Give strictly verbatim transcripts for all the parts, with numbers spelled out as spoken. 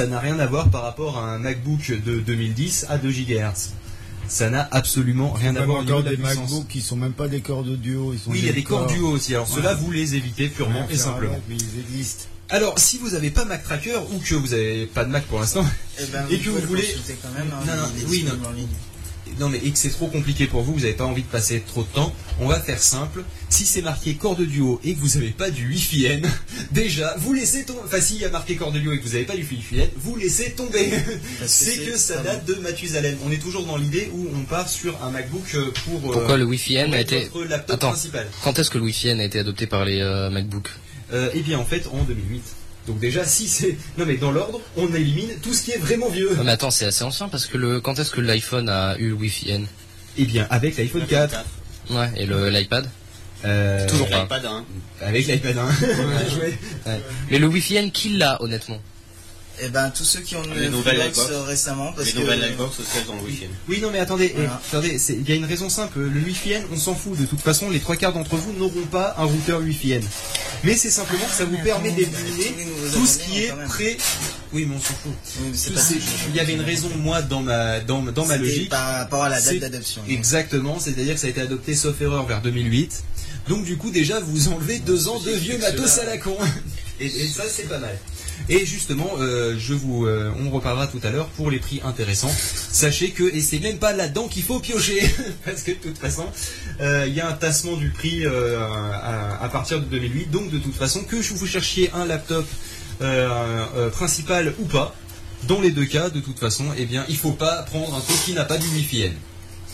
Ça n'a rien à voir par rapport à un MacBook de deux mille dix à deux gigahertz. Ça n'a absolument rien à voir au niveau de la puissance. Des MacBooks qui sont même pas des corps audio. Ils sont oui, il y a des corps duo aussi. Alors ouais. Ceux-là, vous les évitez purement ouais, et simplement. Mais ils existent. Alors, si vous n'avez pas Mac Tracker ou que vous n'avez pas de Mac pour l'instant eh ben, et que vous voulez, quand même, hein, non, non, oui, non. Non mais et que c'est trop compliqué pour vous, vous n'avez pas envie de passer trop de temps, on va faire simple. Si c'est marqué corde duo et que vous n'avez pas du Wi-Fi N, déjà vous laissez tomber. Enfin s'il y a marqué corde duo et que vous n'avez pas du Wi-Fi N, vous laissez tomber. C'est que ça date de Mathusalem. On est toujours dans l'idée où on part sur un MacBook pour. Pourquoi euh, le Wi-Fi N a été. Attends. Principal. Quand est-ce que le Wi-Fi N a été adopté par les euh, MacBooks euh, Eh bien en fait en deux mille huit. Donc déjà, si c'est... Non mais dans l'ordre, on élimine tout ce qui est vraiment vieux. Non mais attends, c'est assez ancien parce que le... Quand est-ce que l'iPhone a eu le Wi-Fi N? Eh bien, avec l'iPhone quatre. Ouais, et le l'iPad euh... Toujours pas. L'iPad un. Avec l'iPad un. Ouais. Ouais. Mais le Wi-Fi N, qui l'a honnêtement? Eh ben tous ceux qui ont les nouvelles Xbox récemment parce les que nouvelles Xbox aussi dans le Wi-Fi N. Oui non mais attendez, voilà. eh, attendez, il y a une raison simple, le Wi-Fi N on s'en fout de toute façon, les trois quarts d'entre vous n'auront pas un routeur Wi-Fi N. Mais c'est simplement que ça vous permet d'éliminer tout ce qui est prêt. Oui mais on s'en fout. Oui, pas il y avait une raison moi dans ma dans, dans ma logique. Par rapport à la date d'adoption. Exactement, c'est-à-dire que ça a été adopté sauf erreur vers deux mille huit. Donc du coup déjà vous enlevez deux ans de vieux matos à la con. Et, et ça c'est pas mal. Et justement, euh, je vous, euh, on reparlera tout à l'heure pour les prix intéressants. Sachez que, et c'est même pas là-dedans qu'il faut piocher, parce que de toute façon, il euh, y a un tassement du prix euh, à, à partir de deux mille huit. Donc de toute façon, que vous cherchiez un laptop euh, euh, principal ou pas, dans les deux cas, de toute façon, eh bien, il faut pas prendre un truc qui n'a pas du Wi-Fi N.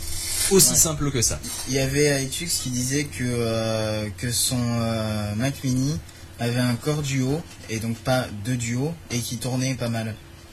Aussi ouais. simple que ça. Il y avait iTux qui disait que euh, que son euh, Mac Mini avait un corps duo et donc pas deux duos et qui tournait pas mal.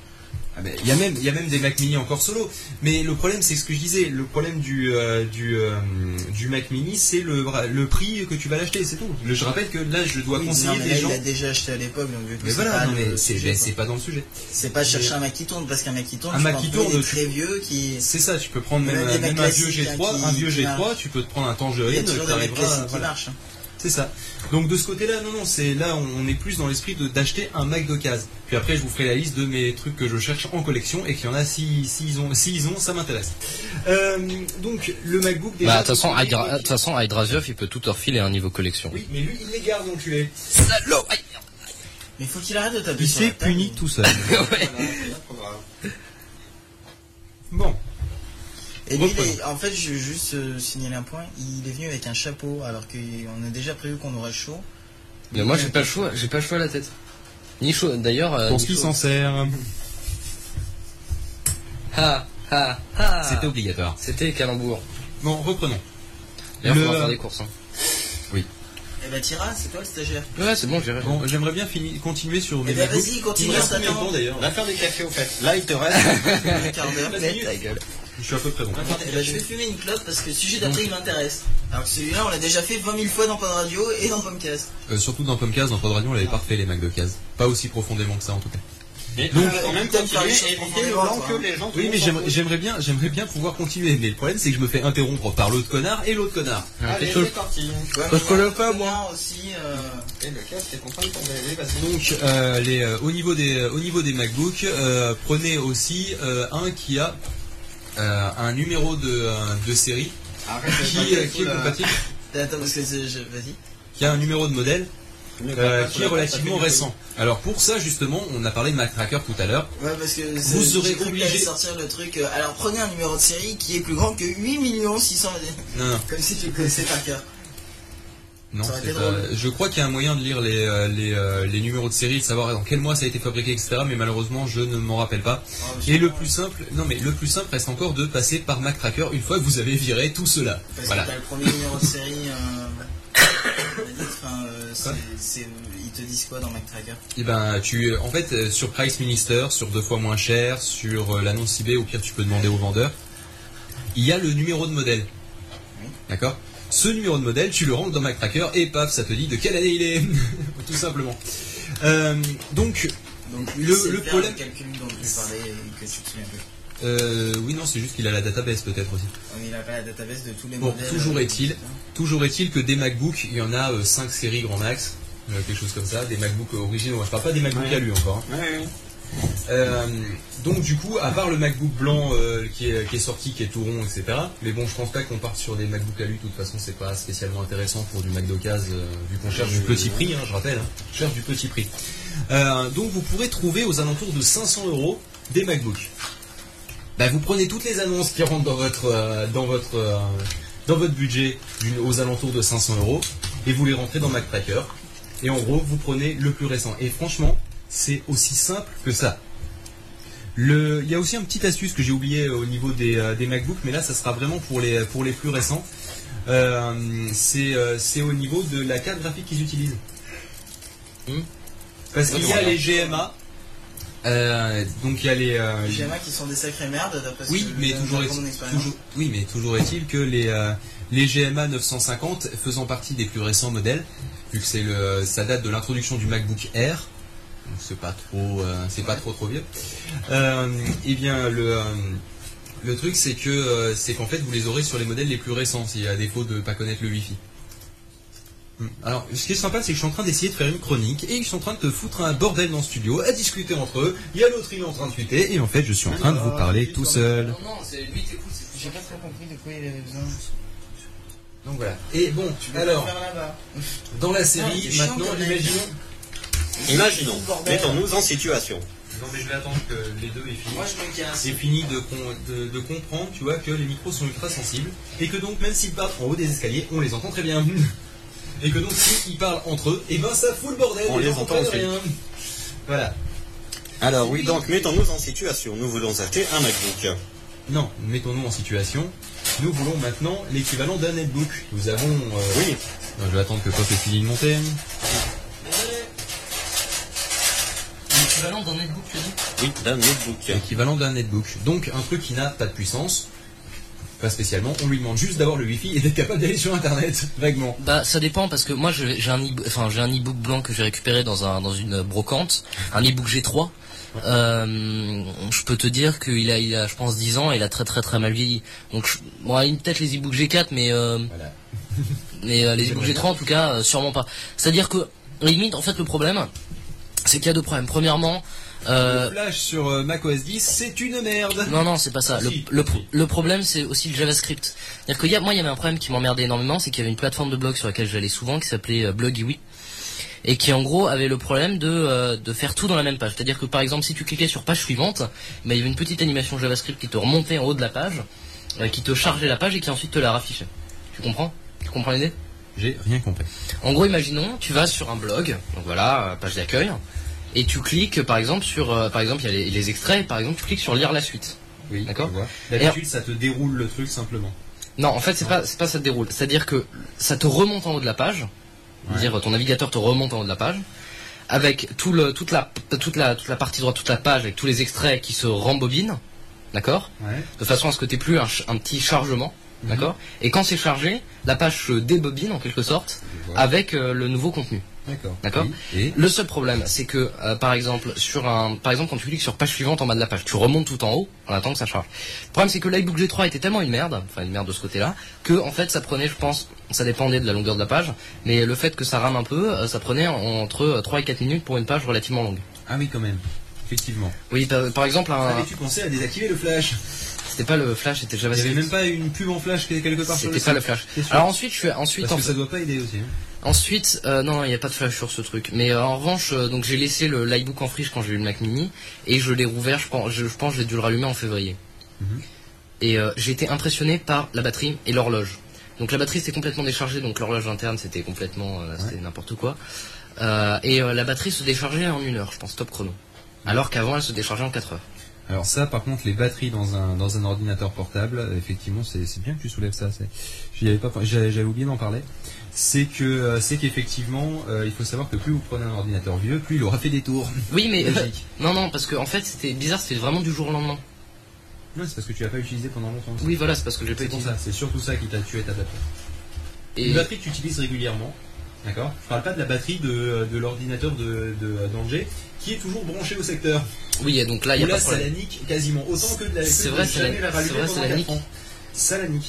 Ah ben, il y a même il y a même des Mac Mini encore solo, mais le problème c'est ce que je disais, le problème du euh, du euh, du Mac Mini c'est le le prix que tu vas l'acheter, c'est tout. Le, je rappelle que là je dois oui, conseiller non, mais des là, gens. Il a déjà acheté à l'époque donc mais voilà, non, mais c'est ben, c'est pas dans le sujet. C'est pas chercher un Mac qui tourne parce qu'un Mac qui tourne, un Mac qui tourne des très vieux qui. C'est ça, tu peux prendre même, même, même un vieux G trois, un vieux G trois, tu peux te prendre un Tangerine, tu arriveras. Qui marche. C'est ça. Donc de ce côté-là, non, non, c'est là on est plus dans l'esprit de d'acheter un Mac d'occasion. Puis après, je vous ferai la liste de mes trucs que je cherche en collection et qu'il y en a si s'ils ont, s'ils ont, ça m'intéresse. Euh, donc le MacBook. Déjà, bah de toute façon, Hydra, de toute façon, Hydraviov, il peut tout refiler à un niveau collection. Oui, mais lui, il les garde donc tu es. Salaud. Mais faut qu'il arrête de taper. Il s'est puni tout seul. Ouais. Bon. Et lui, est, en fait, je veux juste euh, signaler un point. Il est venu avec un chapeau, alors qu'on a déjà prévu qu'on aurait chaud. Mais moi, j'ai pas le choix. J'ai pas le choix à la tête. Ni chaud. D'ailleurs. Euh, Pour ce qui s'en sert. Ha ha ha. C'était obligatoire. C'était calembour. Bon, reprenons. D'ailleurs, le... faut faire des courses. Hein. Oui. Eh ben, Tira, c'est toi le stagiaire. Ouais, c'est bon, j'irai. Bon, j'aimerais bien finir, continuer sur mes. Eh ben, vas-y, continue. Il reste combien de temps d'ailleurs? On va faire des cafés au fait. Là, il te reste un quart d'heure. Ta gueule. Je suis à peu près bon. Eh ben, je vais fumer une clope parce que le sujet d'après il m'intéresse. Alors que celui-là, on l'a déjà fait vingt mille fois dans Pod Radio et dans Pomcast. Euh, surtout dans Pomcast, dans Pod Radio, on l'avait pas refait les Macs de case. Pas aussi profondément que ça en tout cas. Mais donc, quand même continuer et éviter le blanc que les gens. Oui, mais j'aimerais, j'aimerais bien, j'aimerais bien pouvoir continuer. Mais le problème, c'est que je me fais interrompre par l'autre connard et l'autre connard. Allez, c'est parti. Parce que le pas moi aussi. Euh... Et le casque est en train de tomber. Donc, euh, les, euh, au niveau des, euh, au niveau des MacBooks, euh, prenez aussi euh, un qui a euh, un numéro de, euh, de série Arrête, qui, euh, qui est compatible. Attends, parce que je... vas-y. Qui a un numéro de modèle. Euh, qui est relativement récent. Alors pour ça justement, on a parlé de Mac Tracker tout à l'heure. Ouais, parce que vous serez obligé de sortir le truc. Euh, alors prenez un numéro de série qui est plus grand que huit millions six cent. Non, non. Comme si tu le connaissais par cœur. Non, c'est pas... je crois qu'il y a un moyen de lire les, euh, les, euh, les numéros de série, de savoir dans quel mois ça a été fabriqué, et cetera. Mais malheureusement, je ne m'en rappelle pas. Oh, et le plus simple, non mais le plus simple reste encore de passer par Mac Tracker une fois que vous avez viré tout cela. Parce voilà. que t'as le premier numéro de série. Euh... enfin, euh, c'est, c'est, ils te disent quoi dans Mac Tracker? Eh ben, tu, en fait, sur Price Minister, sur deux fois moins cher, sur euh, l'annonce eBay, au pire tu peux demander au vendeur. Il y a le numéro de modèle. Oui. D'accord? Ce numéro de modèle, tu le rentres dans Mac Tracker et paf, ça te dit de quelle année il est, tout simplement. Euh, donc, donc le, le problème. Le calcul dont tu parlais et que tu te souviens plus. Euh, oui, non, c'est juste qu'il a la database peut-être aussi. Oh, mais il n'a pas la database de tous les bon, modèles. Toujours euh, est-il, toujours est-il que des MacBooks, il y en a euh, cinq séries grand max, euh, quelque chose comme ça, des MacBooks originaux. Je parle pas des MacBooks ouais. à lui encore. Hein. Ouais, ouais. Euh, donc du coup, à part le MacBook blanc euh, qui, est, qui est sorti, qui est tout rond, et cetera. Mais bon, je pense pas qu'on parte sur des MacBook Alu. De toute façon, c'est pas spécialement intéressant pour du Mac d'occasion, euh, vu qu'on cherche du petit prix, hein, je rappelle. Hein, on cherche du petit prix. Euh, donc vous pourrez trouver aux alentours de cinq cents euros des MacBooks. Bah, vous prenez toutes les annonces qui rentrent dans votre euh, dans votre euh, dans votre budget aux alentours de cinq cents euros et vous les rentrez dans MacTracker. Et en gros, vous prenez le plus récent. Et franchement, c'est aussi simple que ça. Le, il y a aussi une petite astuce que j'ai oublié au niveau des, euh, des MacBooks, mais là, ça sera vraiment pour les, pour les plus récents. Euh, c'est, euh, c'est au niveau de la carte graphique qu'ils utilisent. Hmm. Parce qu'il y a les G M A. Euh, donc il y a les euh, les G M A qui sont des sacrées merdes d'après ce oui, que mais je- toujours, de est, mon expérience. toujours oui mais toujours est-il que les euh, les G M A neuf cent cinquante faisant partie des plus récents modèles, vu que c'est le ça date de l'introduction du MacBook Air, donc c'est pas trop euh, c'est pas trop trop vieux. Euh, et bien le euh, le truc c'est que euh, c'est qu'en fait vous les aurez sur les modèles les plus récents, si à défaut de pas connaître le Wi-Fi. Alors, ce qui est sympa, c'est que je suis en train d'essayer de faire une chronique et ils sont en train de te foutre un bordel dans le studio, à discuter entre eux. Il y a l'autre, il est en train de tweeter, et en fait, je suis en train de vous parler tout seul. Non, non, c'est lui, t'écoutes, c'est J'ai pas trop compris de quoi il avait besoin. Donc voilà. Et bon, Tu veux alors, le faire là-bas. dans la Ah, série, t'es chiant, maintenant, quand même. imaginons. Imaginons, Bordel. mettons-nous en situation. Non, mais je vais attendre que les deux aient fini. Moi je me casse. C'est fini de, con- de, de comprendre, tu vois, que les micros sont ultra sensibles et que donc, même s'ils parlent en haut des escaliers, on les entend très bien. Et que donc, s'ils parlent entre eux, et ben ça fout le bordel. On et les donc, entend comprend aussi. rien. Voilà. Alors oui, donc mettons-nous en situation. Nous voulons acheter un MacBook. Non, mettons-nous en situation. Nous voulons maintenant l'équivalent d'un netbook. Nous avons. euh, Oui, non, je vais attendre que Pop ait fini de monter. l'équivalent d'un netbook, tu dis. oui, d'un notebook. L'équivalent d'un netbook. Donc un truc qui n'a pas de puissance. Pas spécialement. On lui demande juste d'avoir le Wi-Fi et d'être capable d'aller sur Internet, vaguement. Bah ça dépend parce que moi je- j'ai un e enfin j'ai un e-book blanc que j'ai récupéré dans un dans une brocante, un e-book G trois. Euh, je peux te dire qu'il a il a je pense dix ans et il a très très très mal vieilli. Donc je, bon, peut-être les e-books G quatre mais euh, Voilà. mais euh, les e-books G trois en tout cas euh, sûrement pas. C'est-à-dire que limite en fait le problème c'est qu'il y a deux problèmes. Premièrement euh, Le Flash sur euh, macOS dix, c'est une merde. non, non, c'est pas ça. Le, Si, le, si. le problème, c'est aussi le JavaScript. C'est-à-dire que y a, moi, il y avait un problème qui m'emmerdait énormément, c'est qu'il y avait une plateforme de blog sur laquelle j'allais souvent, qui s'appelait euh, Blogiwi, et qui en gros avait le problème de, euh, de faire tout dans la même page. C'est-à-dire que par exemple, si tu cliquais sur page suivante, bah, il y avait une petite animation JavaScript qui te remontait en haut de la page, euh, qui te chargeait la page et qui ensuite te la raffichait. Tu comprends Tu comprends l'idée? J'ai rien compris. En gros, imaginons, tu vas sur un blog, donc voilà, euh, page d'accueil, et tu cliques par exemple sur, euh, par exemple, il y a les, les extraits, par exemple, tu cliques sur lire la suite. Oui, D'accord. je vois. D'habitude, ça te déroule le truc simplement. Non, en fait, c'est pas, c'est pas ça te déroule. C'est-à-dire que ça te remonte en haut de la page. Ouais. Dire ton navigateur te remonte en haut de la page, avec tout le, toute la, toute la, toute la partie droite, toute la page, avec tous les extraits qui se rembobinent, d'accord, Ouais. de façon à ce que t'aies plus un, ch- un petit chargement, Mhm. d'accord. Et quand c'est chargé, la page se débobine en quelque sorte Je vois. avec euh, le nouveau contenu. D'accord. D'accord. Oui. Et Le seul problème, c'est que euh, par exemple sur un, par exemple quand tu cliques sur page suivante en bas de la page, tu remontes tout en haut en attendant que ça charge. Le problème c'est que l'iBook G trois était tellement une merde, enfin une merde de ce côté-là, que en fait ça prenait, je pense, ça dépendait de la longueur de la page, mais le fait que ça rame un peu, euh, ça prenait en- entre trois et quatre minutes pour une page relativement longue. ah oui, quand même. Effectivement. Oui, par, par exemple, un, Avais-tu pensé à désactiver le Flash? c'était pas le Flash, c'était Il n'y avait JavaScript. même pas une pub en Flash quelque part sur le C'était pas site. le Flash. T'es sûr? Alors ensuite, je fais ensuite Parce en que ça doit pas aider aussi. Hein. Ensuite, euh, non, non, il n'y a pas de flash sur ce truc. Mais euh, en revanche, euh, donc j'ai laissé le l'iBook en friche quand j'ai eu le Mac Mini et je l'ai rouvert. Je pense, je, je pense, que j'ai dû le rallumer en février. Mhm. Et euh, j'ai été impressionné par la batterie et l'horloge. Donc la batterie c'était complètement déchargée, donc l'horloge interne c'était complètement, euh, c'était n'importe quoi. Euh, et euh, la batterie se déchargeait en une heure, je pense, top chrono. Alors qu'avant elle se déchargeait en quatre heures. Alors ça, par contre, les batteries dans un dans un ordinateur portable, euh, effectivement, c'est c'est bien que tu soulèves ça. c'est- J'y avais pas, j'avais j'avais oublié d'en parler. C'est que euh, c'est qu'effectivement, euh, il faut savoir que plus vous prenez un ordinateur vieux, plus il aura fait des tours. Oui, mais Logique. non, non, parce que en fait c'était bizarre, c'était vraiment du jour au lendemain. Non, c'est parce que tu l'as pas utilisé pendant longtemps. Oui, voilà, c'est parce que j'ai pas C'est pour utilisé. ça. C'est surtout ça qui t'a tué ta batterie. Et Une batterie que tu utilises régulièrement, d'accord. Je parle pas de la batterie de, de l'ordinateur de, de d'Angers, qui est toujours branchée au secteur. oui, et donc là il y a Où pas là, de ça la problème. nique quasiment autant que de la. C'est que vrai, de ça la- jamais la c'est rallumer vrai, pendant ça la quatre nique. ans. Ça la nique.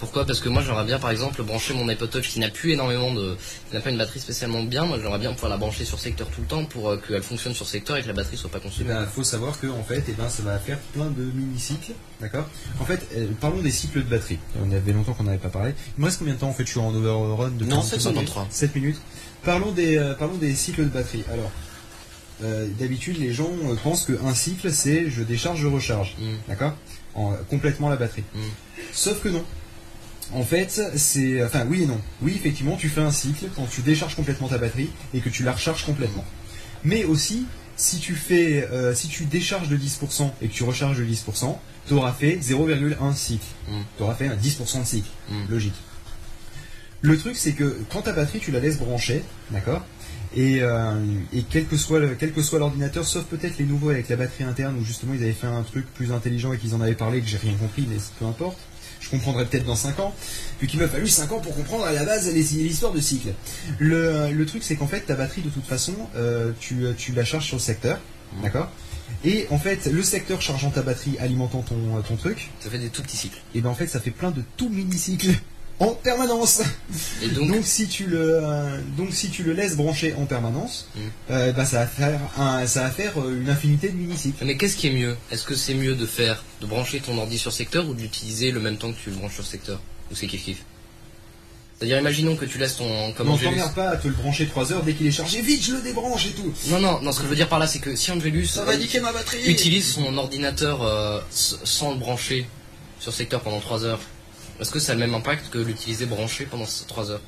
Pourquoi? Parce que moi j'aimerais bien par exemple brancher mon iPod Touch qui n'a plus énormément de... qui n'a pas une batterie spécialement bien, moi j'aimerais bien pouvoir la brancher sur secteur tout le temps pour euh, qu'elle fonctionne sur secteur et que la batterie soit pas consumée. Il ben, faut savoir que en fait, eh ben, ça va faire plein de mini-cycles, d'accord. En fait, euh, parlons des cycles de batterie. On avait longtemps qu'on n'avait pas parlé. Il me reste combien de temps en fait? Je suis en overrun de Non, sept minutes. sept minutes. Parlons des, euh, parlons des cycles de batterie. Alors, euh, d'habitude, les gens euh, pensent qu'un cycle, c'est je décharge, je recharge, Mm. d'accord, en, complètement la batterie. Mm. Sauf que non. En fait, c'est... Enfin, oui et non. Oui, effectivement, tu fais un cycle quand tu décharges complètement ta batterie et que tu la recharges complètement. Mais aussi, si tu fais, euh, si tu décharges de dix pour cent et que tu recharges de dix pour cent, tu auras fait zéro virgule un cycle. Mm. Tu auras fait un dix pour cent de cycle. Mm. Logique. Le truc, c'est que quand ta batterie, tu la laisses brancher, d'accord, et, euh, et quel que soit le- quel que soit l'ordinateur, sauf peut-être les nouveaux avec la batterie interne, où justement ils avaient fait un truc plus intelligent et qu'ils en avaient parlé, que j'ai rien compris, mais peu importe. Je comprendrai peut-être dans cinq ans, vu qu'il m'a fallu cinq ans pour comprendre à la base les- l'histoire de cycle. Le, le truc, c'est qu'en fait, ta batterie, de toute façon, euh, tu, tu la charges sur le secteur, d'accord. Et en fait, le secteur chargeant ta batterie, alimentant ton, ton truc, Ça fait des tout petits cycles. et ben en fait, ça fait plein de tout mini-cycles en permanence. Et donc, Donc si tu le, euh, donc si tu le laisses brancher en permanence, Mm. euh, bah, ça va faire, un, ça va faire euh, une infinité de mini-cycles. mais qu'est-ce qui est mieux? Est-ce que c'est mieux de faire, de brancher ton ordi sur secteur ou d'utiliser le même temps que tu le branches sur secteur? Ou c'est kiff kiff? C'est-à-dire, imaginons que tu laisses ton... Comme Non, Angelus- t'emmerdes pas à te le brancher trois heures dès qu'il est chargé. Vite, je le débranche et tout. Non, non, non, ce que je veux dire par là, c'est que si Angelus Ça va niquer ma batterie. utilise son ordinateur euh, s- sans le brancher sur secteur pendant trois heures, est-ce que ça a le même impact que l'utiliser branché pendant trois heures?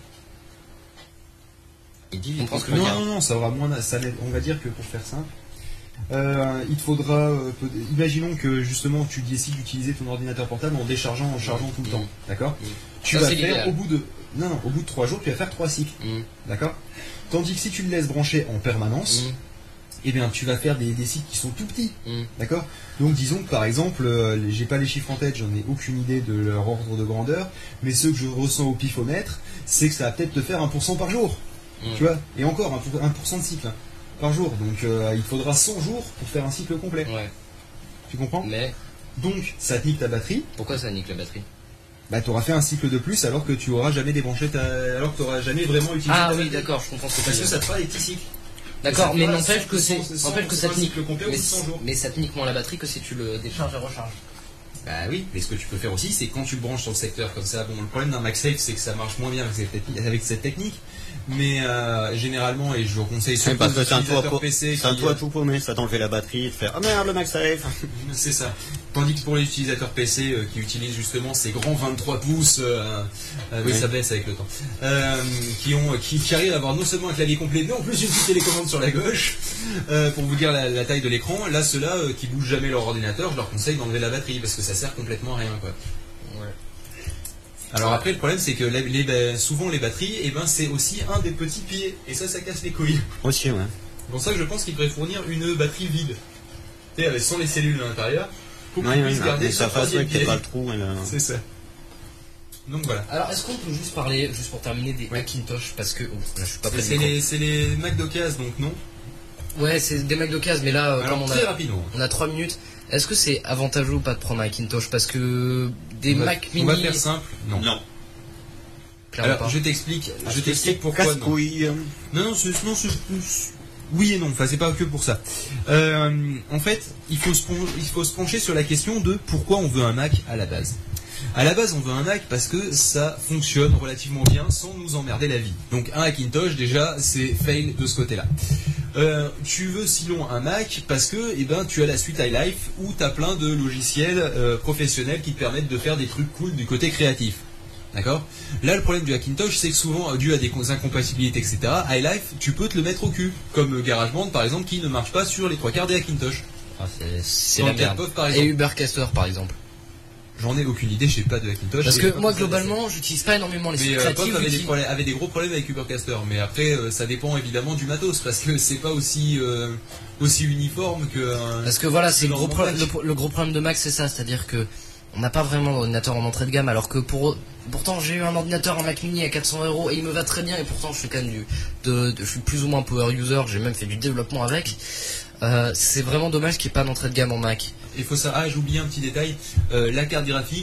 Il dit, On comprend ce que je Non, veux dire. non, non, ça aura moins. Ça, l'aide- on va dire que pour faire simple, euh, il te faudra. euh, peut- imaginons que justement tu décides d'utiliser ton ordinateur portable en déchargeant, en chargeant tout le Mm. temps, d'accord. Mm. Tu Ça, vas c'est faire l'idéal. au bout de. Non, non, au bout de trois jours, tu vas faire trois cycles, Mm. d'accord. Tandis que si tu le laisses brancher en permanence, Mm. eh bien, tu vas faire des, des cycles qui sont tout petits, Mm. d'accord. Donc, disons que par exemple, euh, les- j'ai pas les chiffres en tête, j'en ai aucune idée de leur ordre de grandeur, mais ceux que je ressens au pifomètre, c'est que ça va peut-être te faire un pour cent par jour, Mm. tu vois. Et encore un pour- un pour cent de cycle hein, par jour. Donc, euh, il faudra cent jours pour faire un cycle complet. Ouais, Tu comprends? mais Donc, ça te nique ta batterie. pourquoi ça nique la batterie? Bah, tu auras fait un cycle de plus alors que tu auras jamais débranché ta, alors que tu auras jamais vraiment utilisé. Ah ta oui, batterie. d'accord, je comprends ce que tu Parce veux que dire. ça te fera des petits cycles. D'accord, ça mais fera n'empêche cent- que c'est, cent- n'empêche que cent- ça te nique, cycle complet au mais, bout de cent jours. mais ça te nique moins la batterie que si tu le décharges et recharges. Bah oui, mais ce que tu peux faire aussi, c'est quand tu le branches sur le secteur comme ça. Bon, le problème d'un MagSafe, c'est que ça marche moins bien avec cette technique, avec cette technique. Mais euh, généralement, et je vous conseille C'est surtout parce que aux c'est un toit utilisateurs pour, P C c'est un qui, toit euh, tout paumé, ça t'enlève la batterie, de faire oh merde le MagSafe. c'est ça. Tandis que pour les utilisateurs P C euh, qui utilisent justement ces grands vingt-trois pouces, euh, euh, oui, Oui. ça baisse avec le temps, euh, qui ont, qui, qui arrivent à avoir non seulement un clavier complet, mais en plus une petite télécommande sur la gauche, euh, pour vous dire la, la taille de l'écran. Là, ceux-là euh, qui bougent jamais leur ordinateur, je leur conseille d'enlever la batterie parce que ça sert complètement à rien, quoi. Ouais. Alors après, le problème, c'est que les, les- bah, souvent les batteries, eh ben, c'est aussi un des petits pieds, et ça, ça casse les couilles. Aussi, ouais. C'est pour ça que je pense qu'il devrait fournir une batterie vide, tu sais, avec sans les cellules à l'intérieur, pour Oui, qu'il oui, puisse garder mais son ça fasse troisième ouais, qu'il n'y pied. ait pas le trou. Et le... C'est ça. Donc voilà. Alors, est-ce qu'on peut juste parler, juste pour terminer, des Ouais. Macintosh, parce que, oh, là, je suis pas prêt de C'est micro. les, c'est les Mac d'occasion, donc non. Ouais, c'est des Macs d'occasion, mais là, euh, Alors comme on très a, rapidement. on a trois minutes, est-ce que c'est avantageux ou pas de prendre un Macintosh? Parce que des on va, Mac on mini, va faire simple. Non. Non. clairement Alors pas. je t'explique, Parce je que t'explique c'est pourquoi non. casse-couille. Non, non, c'est- non, c'est- c'est- oui et non. Enfin, c'est pas que pour ça. Euh, en fait, il faut, se, pon- il faut se pencher sur la question de pourquoi on veut un Mac à la base. À la base, on veut un Mac parce que ça fonctionne relativement bien sans nous emmerder la vie. Donc un Hackintosh, déjà, c'est fail de ce côté-là. Euh, tu veux sinon un Mac parce que eh ben, tu as la suite iLife où tu as plein de logiciels euh, professionnels qui te permettent de faire des trucs cool du côté créatif. D'accord? Là, le problème du Hackintosh, c'est que souvent, dû à des incompatibilités, et cetera, iLife, tu peux te le mettre au cul. Comme GarageBand, par exemple, qui ne marche pas sur les trois quarts des Hackintosh. Ah, c'est c'est Dans la le merde. Capov, par Et exemple. Ubercaster, par exemple. J'en ai aucune idée, je sais pas de Hackintosh. Parce Et que pas moi, pour ça, globalement, j'utilise pas énormément les Mais sites euh, Pop créatifs. avait des, j'utilise- problèmes- avait des gros problèmes avec Ubercaster, mais après euh, ça dépend évidemment du matos parce que c'est pas aussi euh, aussi uniforme que. euh, Parce que voilà, c'est le dans gros, mon pro- Mac. le, pro- le gros problème de Mac, c'est ça, c'est-à-dire que on n'a pas vraiment d'ordinateur en entrée de gamme, alors que pour pourtant j'ai eu un ordinateur en Mac Mini à quatre cents euros et il me va très bien, et pourtant je suis quand même du, de, de- je suis plus ou moins power user, j'ai même fait du développement avec. Euh, c'est vraiment dommage qu'il n'y ait pas d'entrée de gamme en Mac. Il faut ça. Ah, j'ai oublié un petit détail. Euh, la carte graphique.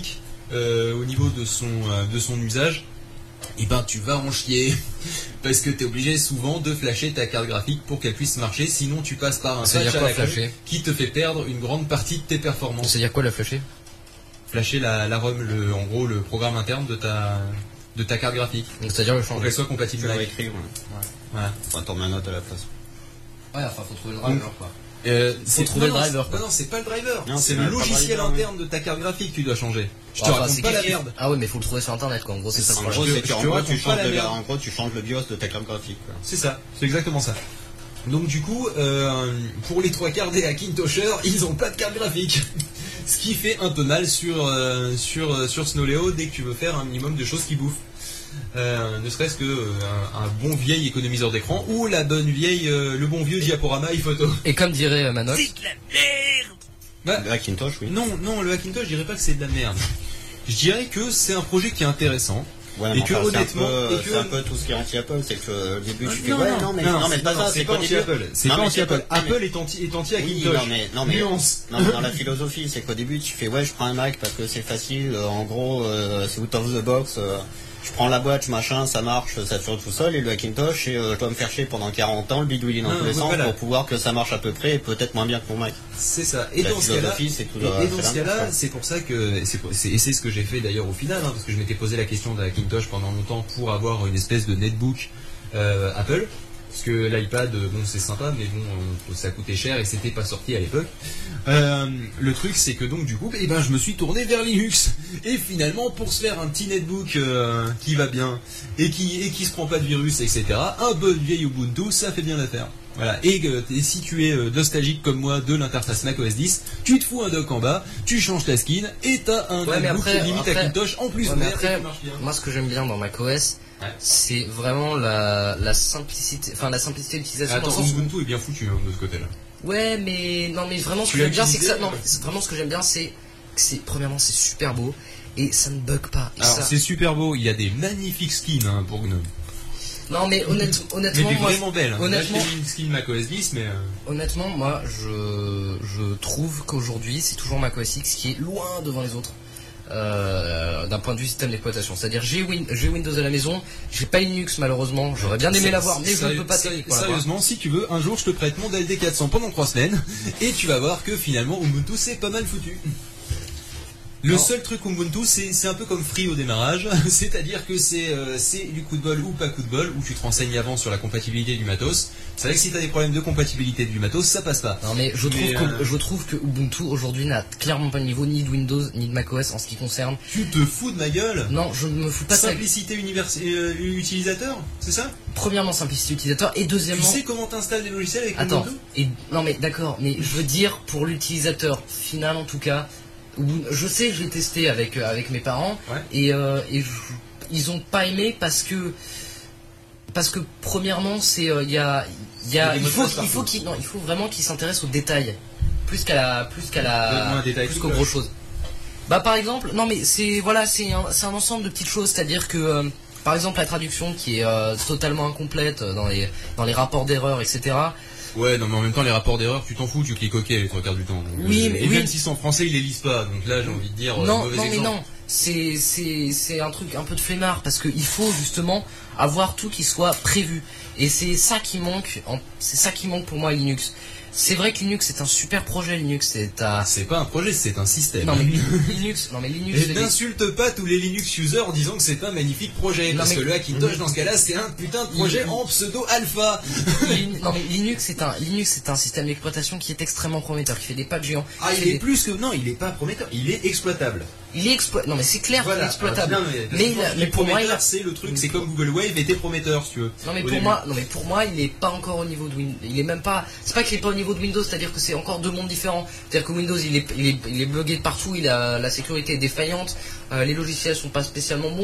euh, au niveau de son, euh, de son usage, et ben tu vas en chier parce que tu es obligé souvent de flasher ta carte graphique pour qu'elle puisse marcher, sinon tu passes par un patch à la con qui te fait perdre une grande partie de tes performances. C'est-à-dire quoi la flasher? Flasher la, la ROM, le, en gros le programme interne de ta, de ta carte graphique. Donc c'est-à-dire le changer. Pour qu'elle soit compatible avec. écrire, ouais. Ouais. Voilà. On va tomber un note à la place. Ouais, enfin faut trouver le driver quoi. Euh, faut trouver non, le driver. Non, non, c'est pas le driver. Non, c'est c'est le pas logiciel driver, interne de ta carte graphique que tu dois changer. Je te Enfin, raconte pas la merde. Ah ouais, mais faut le trouver sur internet quoi. En gros, c'est ça le En problème. gros, Je te- c'est je qu'en te gros, raconte tu pas changes la le- merde. en gros, tu changes le BIOS de ta carte graphique, quoi. C'est ça, c'est exactement ça. Donc du coup, euh, pour les trois quarts des Hackintoshers, ils ont pas de carte graphique. Ce qui fait un peu mal sur, euh, sur, euh, sur Snowleo dès que tu veux faire un minimum de choses qui bouffent. Euh, ne serait-ce que euh, un, un bon vieil économiseur d'écran ou la bonne vieille, euh, le bon vieux diaporama iPhoto. Et comme dirait euh, Manox, Bah, Le Hackintosh, oui. non, non, le Hackintosh, je dirais pas que c'est de la merde. Je dirais que c'est un projet qui est intéressant. Ouais, Et mais que enfin, c'est un honnêtement, peu- et que- c'est un peu tout ce qui est anti-Apple, c'est que au début tu fais non, ouais, non, non, mais non, non, mais c'est pas non, ça, c'est c'est pas qu'au début. anti-Apple. C'est Non, pas mais anti-Apple. c'est pas- non, mais- Apple est anti, est anti Oui, Hackintosh. non, mais, non, mais, Nuance. non, mais dans la philosophie, c'est qu'au début, tu fais, ouais, je prends un Mac parce que c'est facile, euh, en gros, euh, c'est out of the box, euh, je prends la boîte, machin, ça marche, ça tourne tout seul, et le Hackintosh, et euh, je dois me faire chier pendant quarante ans, le bidouiller dans Non, tous les mais sens voilà. pour pouvoir que ça marche à peu près, et peut-être moins bien que mon Mac. C'est ça. Et La dans ce cas-là, philosophie, c'est tout, et, euh, et dans c'est ce la même cas-là, chose. c'est pour ça que c'est c'est- et c'est ce que j'ai fait d'ailleurs au final, hein, parce que je m'étais posé la question de Hackintosh pendant longtemps pour avoir une espèce de netbook euh, Apple. Parce que l'iPad, bon, c'est sympa, mais bon, euh, ça coûtait cher et c'était pas sorti à l'époque. Euh, le truc, c'est que donc, du coup, eh ben, je me suis tourné vers Linux. Et finalement, pour se faire un petit netbook euh, qui va bien et qui, et qui se prend pas de virus, et cetera, un bon vieil Ubuntu, ça fait bien l'affaire. Voilà. Et, euh, et si tu es euh, nostalgique comme moi de l'interface macOS dix, tu te fous un dock en bas, tu changes ta skin et t'as un Ouais, mais netbook après- limite après- Hackintosh en plus Ouais, mais vert et après, qui marche bien. moi ce que j'aime bien dans macOS, Ouais. c'est vraiment la, la simplicité, enfin la simplicité d'utilisation. dans le Attends, sens où- Ubuntu est bien foutu hein, de ce côté-là. Ouais, mais non, mais vraiment ce Tu que l'as j'aime bien, c'est que ça, utilisé, non, ouais. c'est vraiment ce que j'aime bien, c'est que c'est premièrement c'est super beau et ça ne bug pas. Et Alors ça, c'est super beau, il y a des magnifiques skins hein, pour GNOME. non, mais honnête- Mais honnêtement, des moi, vraiment belles. Hein. honnêtement- Là, je t'ai mis une skin macOS dix, mais... euh, honnêtement, moi, je, je trouve qu'aujourd'hui, c'est toujours macOS X qui est loin devant les autres. Euh, d'un point de vue système d'exploitation, c'est-à-dire j'ai, Win- j'ai Windows à la maison, j'ai pas Linux malheureusement, j'aurais bien aimé c'est- l'avoir, mais je sérieux- ne peux pas sérieux- techniquement l'avoir. Sérieusement, si tu veux, un jour je te prête mon Dell D quatre cents pendant trois semaines et tu vas voir que finalement Ubuntu c'est pas mal foutu. Le Non. seul truc Ubuntu, c'est c'est un peu comme Free au démarrage, c'est-à-dire que c'est euh, c'est du coup de bol ou pas coup de bol, où tu te renseignes avant sur la compatibilité du matos. C'est vrai que si tu as des problèmes de compatibilité du matos, ça passe pas. Non mais je trouve Mais, que euh, je trouve que Ubuntu aujourd'hui n'a clairement pas le niveau ni de Windows ni de macOS en ce qui concerne. Tu te fous de ma gueule. Non, je ne me fous pas de ça. Simplicité univers- euh, utilisateur, c'est ça? Premièrement simplicité utilisateur et Tu deuxièmement. sais comment t'installes des logiciels avec Attends. Ubuntu? Et non mais d'accord, mais je veux dire pour l'utilisateur final en tout cas. Ubuntu- Je sais que je l'ai testé avec euh, avec mes parents Ouais. et, euh, et je- ils ont pas aimé parce que parce que premièrement c'est euh, il y a il y a Il y a des il mots de faut passe il faut partout. qu'il non il faut vraiment qu'ils s'intéressent aux détails plus qu'à la plus qu'à Donne-moi la un détail plus tout qu'aux là. grosses choses. Bah par exemple non mais c'est voilà c'est un, c'est un ensemble de petites choses, c'est-à-dire que euh, par exemple la traduction qui est euh, totalement incomplète dans les dans les rapports d'erreur etc. Ouais, non, mais en même temps, les rapports d'erreur, tu t'en fous, tu cliques OK les trois quarts du temps. Donc, Oui, euh, mais- et oui. même si c'est en français, ils les lisent pas. Donc là, j'ai envie de dire, euh, Non, mauvais non, mais exemple. non, c'est c'est c'est un truc un peu de flemmard parce qu'il faut justement avoir tout qui soit prévu et c'est ça qui manque. en- C'est ça qui manque pour moi à Linux. C'est vrai que Linux c'est un super projet. Linux c'est à C'est pas un projet, c'est un système. non mais Linux non mais Linux Et c'est- n'insulte pas tous les Linux users en disant que c'est un magnifique projet. Non, parce mais- que le Hackintosh, dans ce cas-là, c'est un putain de projet Il- en pseudo-alpha. Lin- non mais Linux c'est un Linux c'est un système d'exploitation qui est extrêmement prometteur, qui fait des pas de géant. Ah, qui il fait est des- plus que. Non, il est pas prometteur, il est exploitable. il est exploit non mais c'est clair qu'il est exploitable. Alors, bien, mais il a- mais pour moi il a prometteur, c'est le truc, c'est comme Google Wave était prometteur, si tu veux. Non mais au pour début. moi, non mais pour moi, il est pas encore au niveau de Windows. Il est même pas. C'est pas qu'il est pas au niveau de Windows, c'est-à-dire que c'est encore deux mondes différents. C'est-à-dire que Windows, il est, il est, il est bloqué de partout. Il a la sécurité est défaillante. euh, les logiciels sont pas spécialement bons.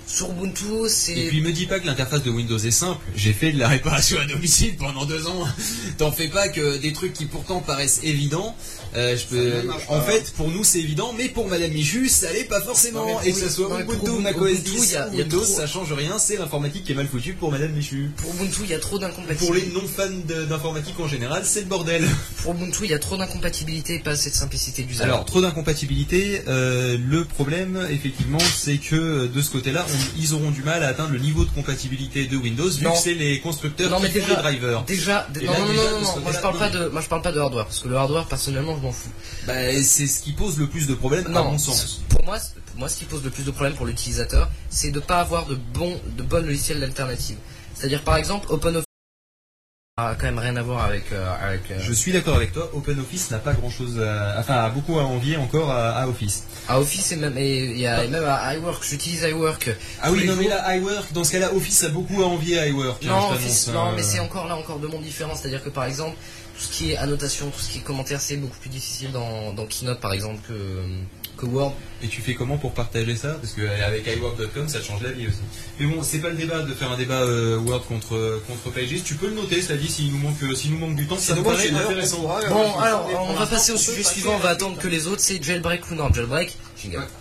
Sur Ubuntu, c'est... Et puis me dis pas que l'interface de Windows est simple, j'ai fait de la réparation à domicile pendant deux ans. T'en fais pas que des trucs qui pourtant paraissent évidents. Euh, je peux... En fait, pour nous c'est évident, mais pour Madame Michu, ça l'est pas forcément. Non, et que ça soit non, Ubuntu, pour macOS Ubuntu, dix, y a- y a Windows, trop- ça change rien, c'est l'informatique qui est mal foutue pour Madame Michu. Pour Ubuntu, il y a trop d'incompatibilité. Pour les non-fans de- d'informatique en général, c'est le bordel. Pour Ubuntu, il y a trop d'incompatibilité et pas assez de simplicité d'usage. Alors, trop d'incompatibilité, euh, le problème, effectivement, c'est que de ce côté-là, on- ils auront du mal à atteindre le niveau de compatibilité de Windows, vu Non. que c'est les constructeurs non, mais qui font déjà, les drivers. déjà, Et non, là, non, déjà, non, de non, ce non, moi je côté-là, parle pas non. de, moi je parle pas de hardware, parce que le hardware, personnellement, je m'en fous. Bah, c'est ce qui pose le plus de problèmes, à Non, mon sens. pour moi, c'est- pour moi, ce qui pose le plus de problèmes pour l'utilisateur, c'est de pas avoir de bons, de bonnes logiciels d'alternative. C'est-à-dire, par exemple, OpenOffice a quand même rien à voir avec, euh, avec. euh, Je suis d'accord avec toi, OpenOffice n'a pas grand-chose, à... enfin, a beaucoup à envier encore à, à Office. à Office et même, et, il y a, et même à iWork. J'utilise iWork. Ah tous oui, les non mais jours. là, iWork, dans ce cas-là, Office a beaucoup à envier à iWork. hein, Non, je Office, t'annonce, non, hein. mais c'est encore là encore deux mondes différents. C'est-à-dire que par exemple, tout ce qui est annotation, tout ce qui est commentaire, c'est beaucoup plus difficile dans, dans Keynote par exemple que, que Word. Et tu fais comment pour partager ça? Parce qu'avec iWork point com, ça te change la vie aussi. Mais bon, c'est pas le débat de faire un débat euh, Word contre, contre Pages. Tu peux le noter, cela dit, s'il nous manque, euh, s'il nous manque du temps, ça nous paraît intéressant. Bon, alors on va passer au sujet suivant. On va attendre que les autres, c'est jailbreak ou non jailbreak. Jingle. Ouais.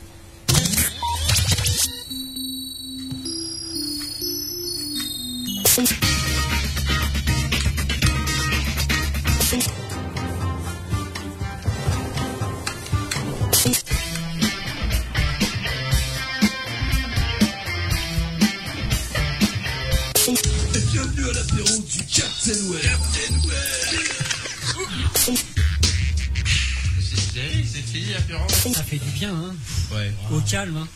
Bienvenue à l'apéro du Captain Web. C'est fini l'apéro. Ça fait du bien, hein. Ouais. Au calme, hein.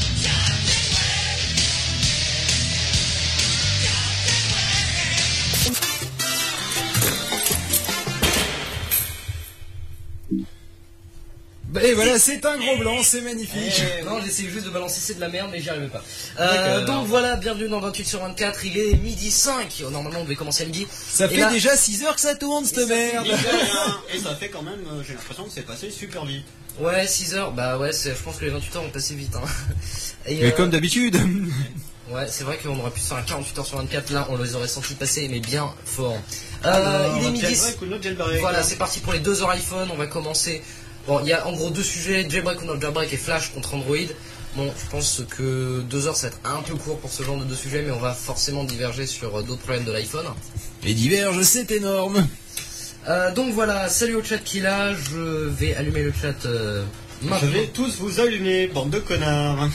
Et voilà, c'est un gros blanc, c'est magnifique. Non, j'essaie juste de balancer, c'est de la merde, mais j'y arrive pas. Euh, donc voilà, bienvenue dans vingt-huit sur vingt-quatre, il est midi cinq. Normalement, on devait commencer à midi. Ça Et fait là- déjà six heures que ça tourne, cette merde. Et ça fait quand même, euh, j'ai l'impression que c'est passé super vite. Ouais, six heures, bah ouais, c'est- je pense que les vingt-huit heures vont passer vite. Hein. Et, Mais euh, comme d'habitude. Ouais, c'est vrai qu'on aurait pu faire un quarante-huit heures sur vingt-quatre, là, on les aurait sentis passer, mais bien fort. Euh, Alors, il est midi. jailbreak ou no jailbreak? Voilà, c'est parti pour les deux heures iPhone, on va commencer. Bon, il y a en gros deux sujets, jailbreak ou non jailbreak et Flash contre Android. Bon, je pense que deux heures ça va être un peu court pour ce genre de deux sujets, mais on va forcément diverger sur euh, d'autres problèmes de l'iPhone. Et diverge, c'est énorme. Euh, donc voilà, salut au chat qui est là, je vais allumer le chat euh, Je maintenant. vais tous vous allumer, bande de connards.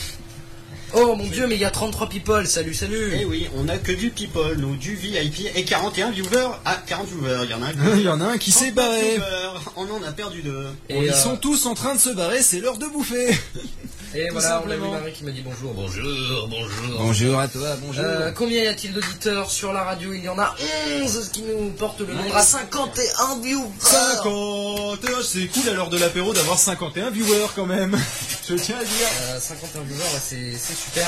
Oh mon dieu, mais il y a trente-trois people, salut, salut. Eh oui, on a que du people, nous, du V I P et quarante et un viewers. Ah, quarante viewers, il y en a un. Il y en a un qui s'est trente-neuf barré. viewers. On en a perdu deux. Et, Ils euh, sont tous en train de se barrer, c'est l'heure de bouffer. et tout voilà, on a vu simplement. Marie qui me dit bonjour, bonjour, bonjour. Bonjour à toi, bonjour. Euh, combien y a-t-il d'auditeurs sur la radio? Il y en a onze, ce qui nous porte le nombre à cinquante et un viewers. cinquante. C'est cool à l'heure de l'apéro d'avoir cinquante et un viewers quand même. Je tiens à le dire. Euh, cinquante et un viewers, ouais, c'est c'est super.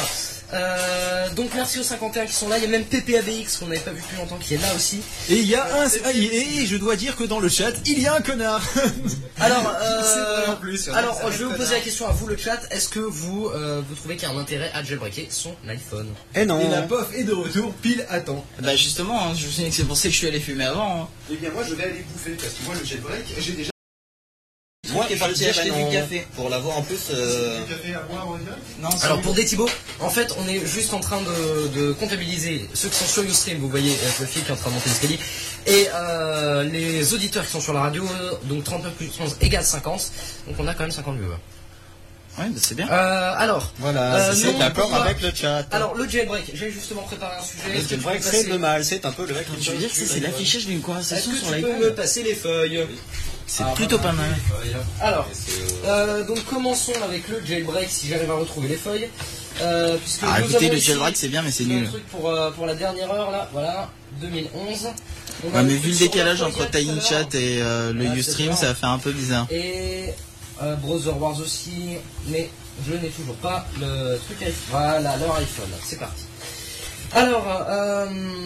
Euh, donc merci aux cinquante et un qui sont là. Il y a même P P A B X qu'on n'avait pas vu depuis longtemps qui est là aussi. Et il y a un. ah, Et je dois dire que dans le chat, il y a un connard. Alors, euh, C'est vrai en plus. alors je vais vous poser la question à vous le chat. Est-ce que vous euh, vous trouvez qu'il y a un intérêt à jailbreaker son iPhone? Eh non. Et la pof est de retour pile à temps. Bah justement, hein, je me souviens que c'est pour ça que je suis allé fumer avant. Hein. Eh bien moi je vais aller bouffer parce que moi le jailbreak, j'ai déjà Moi, Qui est je parti dirais acheter du non. café. Pour l'avoir en plus. euh, du café à boire en direct. Non, c'est Alors bon. pour des Thibaut, en fait on est juste en train de, de comptabiliser ceux qui sont sur Ustream, vous voyez euh, le fil qui est en train de monter l'escalier, et euh, les auditeurs qui sont sur la radio, euh, donc trente-neuf plus onze égale cinquante, donc on a quand même cinquante viewers. Ouais, bah c'est bien. Euh, alors, Voilà, Euh, c'est non, d'accord pour moi- avec le chat. alors le jailbreak, j'ai justement préparé un sujet. Le Est-ce que tu peux jailbreak, me c'est passer- le mal, c'est un peu le mec qui Tu veux dire que ça, c'est l'affichage d'une Est-ce conversation que sur tu peux me l'iPhone? passer les feuilles? C'est Ah, plutôt pas voilà. mal. Alors, euh, donc commençons avec le jailbreak si j'arrive à retrouver les feuilles. Euh, puisque Ah, nous écoutez, avons le ici jailbreak c'est bien, mais c'est le nul. truc pour, euh, pour la dernière heure là, voilà, deux mille onze. On a Ouais, mais le vu le truc sur décalage la entre feuille tout à Tiny l'heure. Chat et euh, le Ah, c'est Ustream, ça. ça va faire un peu bizarre. Et euh, Browser Wars aussi, mais je n'ai toujours pas le truc iPhone. Voilà, leur iPhone, c'est parti. Alors, euh,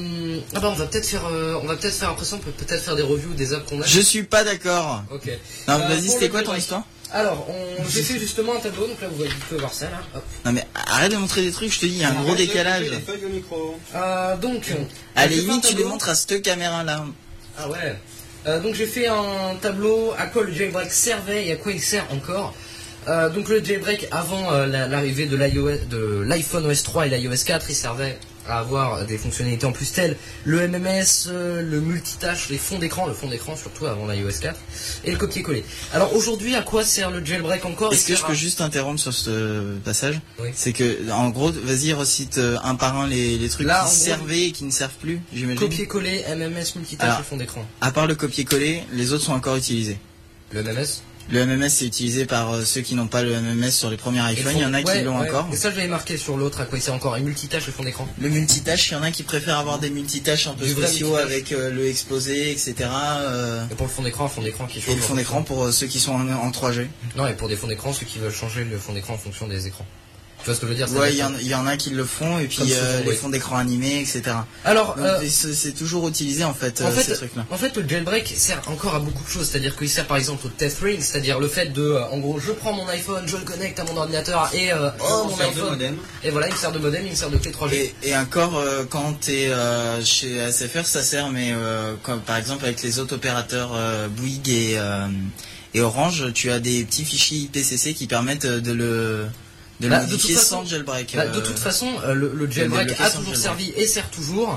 ah bah on va peut-être faire, euh, on va peut-être faire après ça, on peut peut-être faire des reviews des apps qu'on a. Je suis pas d'accord. Ok. Non, Euh, vas-y, pour c'était le quoi ton jailbreak. histoire? Alors, on... j'ai fait justement un tableau, donc là vous voyez, vous pouvez voir ça là. Hop. Non mais arrête de montrer des trucs, je te dis, il y a un gros décalage. Les feuilles au micro. Euh, donc, À la j'ai fait un limite, tu les tableau. montres à cette caméra-là. Ah ouais. Euh, donc j'ai fait un tableau à quoi le jailbreak servait et à quoi il sert encore. Euh, donc le jailbreak avant euh, la- l'arrivée de l'iOS, de l'iPhone O S trois et l'iOS quatre, il servait à avoir des fonctionnalités en plus telles le M M S, euh, le multitâche, les fonds d'écran, le fond d'écran surtout avant l'iOS quatre, et le copier-coller. Alors aujourd'hui, à quoi sert le jailbreak encore? Est-ce Il que je sert peux à- juste interrompre sur ce passage? Oui. C'est que, en gros, vas-y, recite euh, un par un les, les trucs Là, qui en gros, servaient et qui ne servent plus, j'imagine. Copier-coller, M M S, multitâche Alors, et fond d'écran. À part le copier-coller, les autres sont encore utilisés. Le M M S. Le M M S c'est utilisé par euh, ceux qui n'ont pas le M M S sur les premiers Et iPhones, fond- il y en a ouais, qui l'ont ouais. encore. Et ça, je l'avais marqué sur l'autre, à quoi il sert encore. Et multitâche et fond d'écran. Le multitâche, il y en a qui préfèrent avoir des multitâches un peu Du vrai spéciaux multitâche. avec euh, le exposé, et cetera. euh, Et pour le fond d'écran, un fond d'écran qui change. et le fond en d'écran pour euh, ceux qui sont en, en trois G. Non, et pour des fonds d'écran, ceux qui veulent changer le fond d'écran en fonction des écrans. Tu vois ce que je veux dire? Ouais, il y, c'est-à-dire en- il y en a qui le font, et puis Comme euh, souvent, les oui. fonds d'écran animés, et cetera. que- Alors, Donc, euh, et c'est c'est toujours utilisé en fait, en euh, fait, ces trucs-là. en fait, le jailbreak sert encore à beaucoup de choses. C'est-à-dire qu'il sert par exemple au tethering, c'est-à-dire le fait de, euh, en gros, je prends mon iPhone, je le connecte à mon ordinateur et euh, oh mon sert de iPhone. modem. Et voilà, il me sert de modem, il me sert de clé trois G. Et, et encore, euh, quand tu es chez S F R, ça sert, mais euh, comme, par exemple avec les autres opérateurs euh, Bouygues et, euh, et Orange, tu as des petits fichiers I P C C qui permettent de le, de Bah, le de modifier toute façon- sans jailbreak. Bah, de euh. toute façon, euh, le, le jailbreak débloquer a sans toujours jailbreak. servi et sert toujours.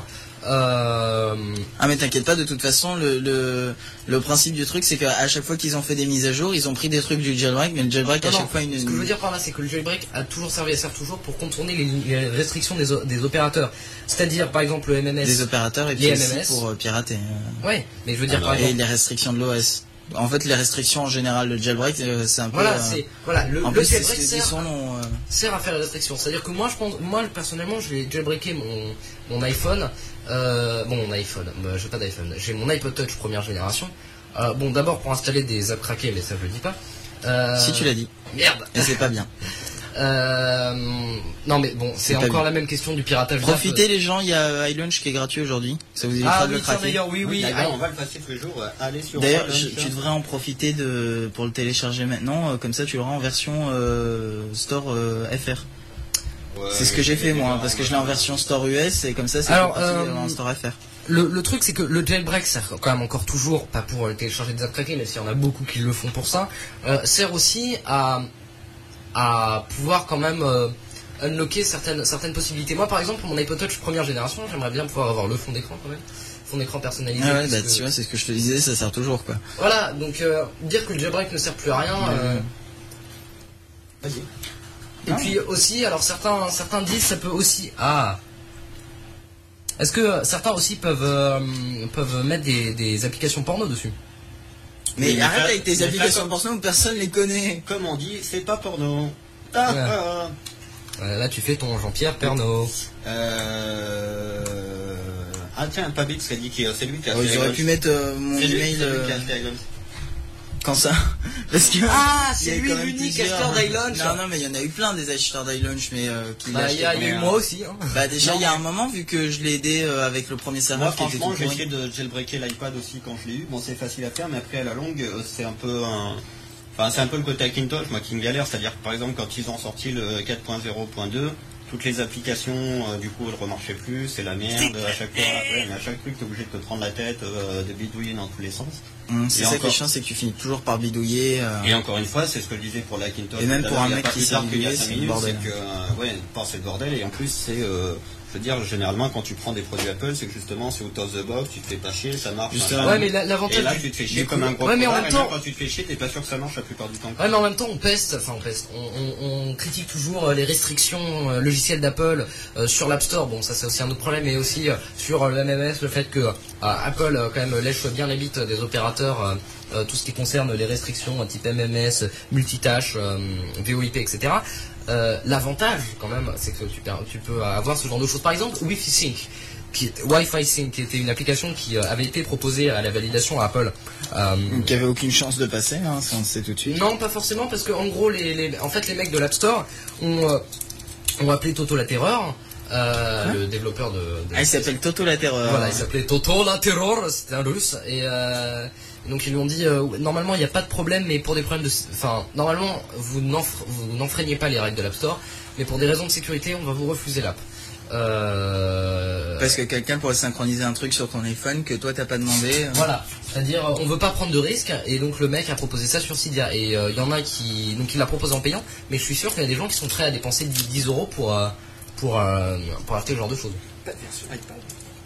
Euh, Ah mais t'inquiète pas, de toute façon, le, le, le principe du truc, c'est qu'à chaque fois qu'ils ont fait des mises à jour, ils ont pris des trucs du jailbreak, mais le jailbreak à Non, chaque non, fois... Une, ce que je veux dire par là, c'est que le jailbreak a toujours servi et sert toujours pour contourner les, les restrictions des, o- des opérateurs. C'est-à-dire, par exemple, le M M S. des opérateurs et les puis aussi M M S. pour euh, pirater. euh. Ouais, mais je veux dire, Ah par bah, Et exemple. les restrictions de l'O S. En fait, les restrictions en général, le jailbreak, euh, c'est un peu... Voilà, euh, c'est voilà le, en le plus, c'est ce jailbreak que dit sert, son nom. euh. sert à faire les restrictions. C'est-à-dire que moi, je pense, moi personnellement, je vais jailbreaker mon mon iPhone. Euh, bon, mon iPhone. Bah, j'ai pas d'iPhone. J'ai mon iPod Touch première génération. Euh, bon, d'abord pour installer des apps craquées, mais ça je le dis pas. Euh, Si tu l'as dit. Merde. Et c'est pas bien. Euh, non mais bon, c'est C'est pas encore bien. la même question du piratage. d'apps. Profitez les gens, il y a iLaunch qui est gratuit aujourd'hui. Ça vous évitera Ah de oui, le tiens, craquer. d'ailleurs, oui, oui. D'ailleurs, ah, on va le passer tous les jours. euh, Allez sur. D'ailleurs, iLaunch. je- tu devrais en profiter de pour le télécharger maintenant, euh, comme ça tu l'auras en version euh, Store euh, F R. Ouais, C'est ce que j'ai fait moi, déjà, parce que je l'ai en version Store U S et comme ça c'est Alors, plus facile euh, d'avoir en Store F R. Le, le truc c'est que le jailbreak sert quand même encore toujours, pas pour euh, télécharger des apps craquées, mais s'il y en a beaucoup qui le font pour ça, euh, sert aussi à, à pouvoir quand même euh, unlocker certaines, certaines possibilités. Moi par exemple pour mon iPod Touch première génération, j'aimerais bien pouvoir avoir le fond d'écran quand même, fond d'écran personnalisé. Ah ouais, parce bah que- tu vois, c'est ce que je te disais, ça sert toujours quoi. Voilà, donc euh, dire que le jailbreak ne sert plus à rien. euh, Vas-y. Et puis aussi, alors certains, certains disent ça peut aussi... Ah. Est-ce que euh, certains aussi peuvent, euh, peuvent mettre des, des applications porno dessus? Mais Oui, mais arrête ça- avec tes mais ça, applications comme- porno, personne les connaît. Comme on dit, c'est pas porno. Ah, Ouais. ah, Euh, Là tu fais ton Jean-Pierre Pernaut. euh... ah tiens, Pabix qui a dit que c'est lui qui a Oh, fait ils auraient iLaunch. pu mettre euh, mon C'est lui, email c'est lui euh, qui a fait iLaunch. quand ça. Parce que Ah, il y a c'est lui quand même l'unique plusieurs- acheteur d'iLaunch. Non, non, mais il y en a eu plein des acheteurs d'iLaunch, mais euh, qui Bah, il y a, il y a eu mais, moi euh, aussi. Hein. Bah déjà Non, il y a mais- un moment vu que je l'ai aidé euh, avec le premier Moi serveur qui était franchement tout j'ai pourri. essayé de jailbreaker l'iPad aussi quand je l'ai eu. Bon c'est facile à faire mais après à la longue euh, c'est un peu un... Enfin c'est un peu le côté Hackintosh moi qui me galère. C'est-à-dire que par exemple quand ils ont sorti le quatre point zéro point deux, toutes les applications euh, du coup elles remarchaient plus, c'est la merde à chaque fois. Ouais, mais à chaque truc t'es obligé de te prendre la tête, euh, de bidouiller dans tous les sens. Hum, c'est Et ça qui encore- est chiant, c'est que tu finis toujours par bidouiller. euh, Et encore une fois, c'est ce que je disais pour la Hackintosh. Et même tout à pour l'heure, un il y a mec pas qui plus sait tard qu'il y a bidouiller, cinq c'est le minutes, bordel. c'est que, euh, ouais, pas c'est le bordel. Et en plus, c'est, euh, je veux dire, généralement, quand tu prends des produits Apple, c'est que justement, c'est out of the box, tu te fais pas chier, ça marche. Justement. machin. Ouais, mais la- Et l'avantage. là, du- tu te fais chier du comme coup- un gros Ouais, mais en connard, même et même temps. quand tu te fais chier, t'es pas sûr que ça marche la plupart du temps. Ouais, mais en même temps, on peste, enfin on peste, on, on- on critique toujours euh, les restrictions euh, logicielles d'Apple euh, sur l'App Store. Bon, ça c'est aussi un autre problème, mais aussi euh, sur euh, le M M S, le fait que euh, Apple euh, quand même lèche bien les bites des opérateurs, euh, euh, tout ce qui concerne les restrictions euh, type M M S, multitâche, euh, V O I P, et cetera. Euh, L'avantage quand même, c'est que tu, per- tu peux avoir ce genre de choses. Par exemple, Wi-Fi Sync. Qui, Wi-Fi Sync, qui était une application qui euh, avait été proposée à la validation à Apple. Euh, Qui avait aucune chance de passer, hein, ça on le sait tout de suite. non, pas forcément, parce que en gros, les, les- en fait, les mecs de l'App Store ont, euh, ont appelé Toto la terreur. euh, Quoi le développeur de. de Ah, il s'appelle Toto la Terreur. Voilà, il s'appelait Toto la Terror, c'était un russe et. Euh, Donc ils lui ont dit euh, normalement il n'y a pas de problème, mais pour des problèmes de, enfin normalement vous n'enfre- vous n'enfreignez pas les règles de l'App Store, mais pour des raisons de sécurité on va vous refuser l'app. Euh... Parce que quelqu'un pourrait synchroniser un truc sur ton iPhone que toi t'as pas demandé. euh. Voilà, c'est-à-dire euh, on veut pas prendre de risques et donc le mec a proposé ça sur Cydia et il euh, y en a qui donc il l'a proposé en payant, mais je suis sûr qu'il y a des gens qui sont prêts à dépenser dix euros pour euh, pour euh, pour acheter ce genre de choses. Pas de version iPad.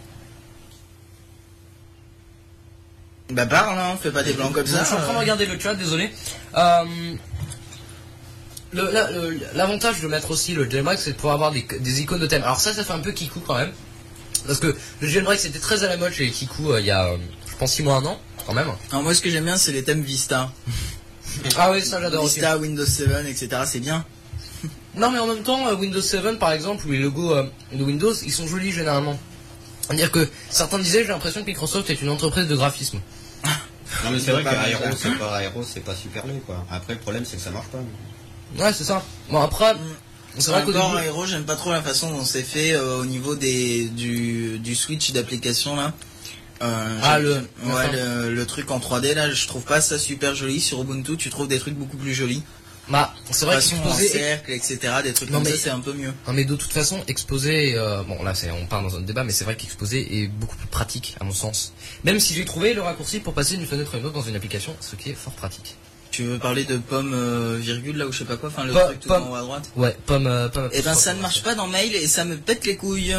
Bah parle, hein, fais pas des blancs comme ça. Je suis en train de euh. regarder le chat, désolé. Euh, le- la- le- L'avantage de mettre aussi le jailbreak, c'est de pouvoir avoir des, des icônes de thème. Alors ça, ça fait un peu kikou quand même. Parce que le jailbreak, c'était très à la mode chez Kikou euh, il y a, euh, je pense, six mois, un an, quand même. Alors moi ce que j'aime bien c'est les thèmes Vista. Ah oui, ça j'adore aussi. Vista, Windows sept, et cetera. C'est bien. Non, mais en même temps, euh, Windows sept, par exemple, ou les logos euh, de Windows, ils sont jolis généralement. C'est-à-dire que certains disaient, j'ai l'impression que Microsoft est une entreprise de graphisme. Non mais c'est vrai Pas qu'Aero mal, ça. c'est pas Aero c'est pas super laid quoi. Après le problème c'est que ça marche pas. Ouais, c'est ça. Bon, après, c'est vrai qu'au Encore début... Aero, j'aime pas trop la façon dont c'est fait euh, au niveau des du, du switch d'application là. Euh, Ah, j'aime- le- ouais, d'accord. le, le truc en trois D là, je trouve pas ça super joli. Sur Ubuntu, tu trouves des trucs beaucoup plus jolis. Bah, c'est vrai Façon en qu'exposer... cercle, et cetera. Des trucs Non, comme mais- ça, c'est un peu mieux. Non mais de toute façon, exposer, euh, bon là c'est, on part dans un débat, mais c'est vrai qu'exposer est beaucoup plus pratique à mon sens. Même si j'ai trouvé le raccourci pour passer d'une fenêtre à une autre dans une application, ce qui est fort pratique. Tu veux parler de pomme euh, virgule là ou je sais pas quoi, enfin le Po- truc tout pomme. en haut à droite. Ouais, pomme, euh, pomme. Et ben ça ne marche pas dans Mail et ça me pète les couilles.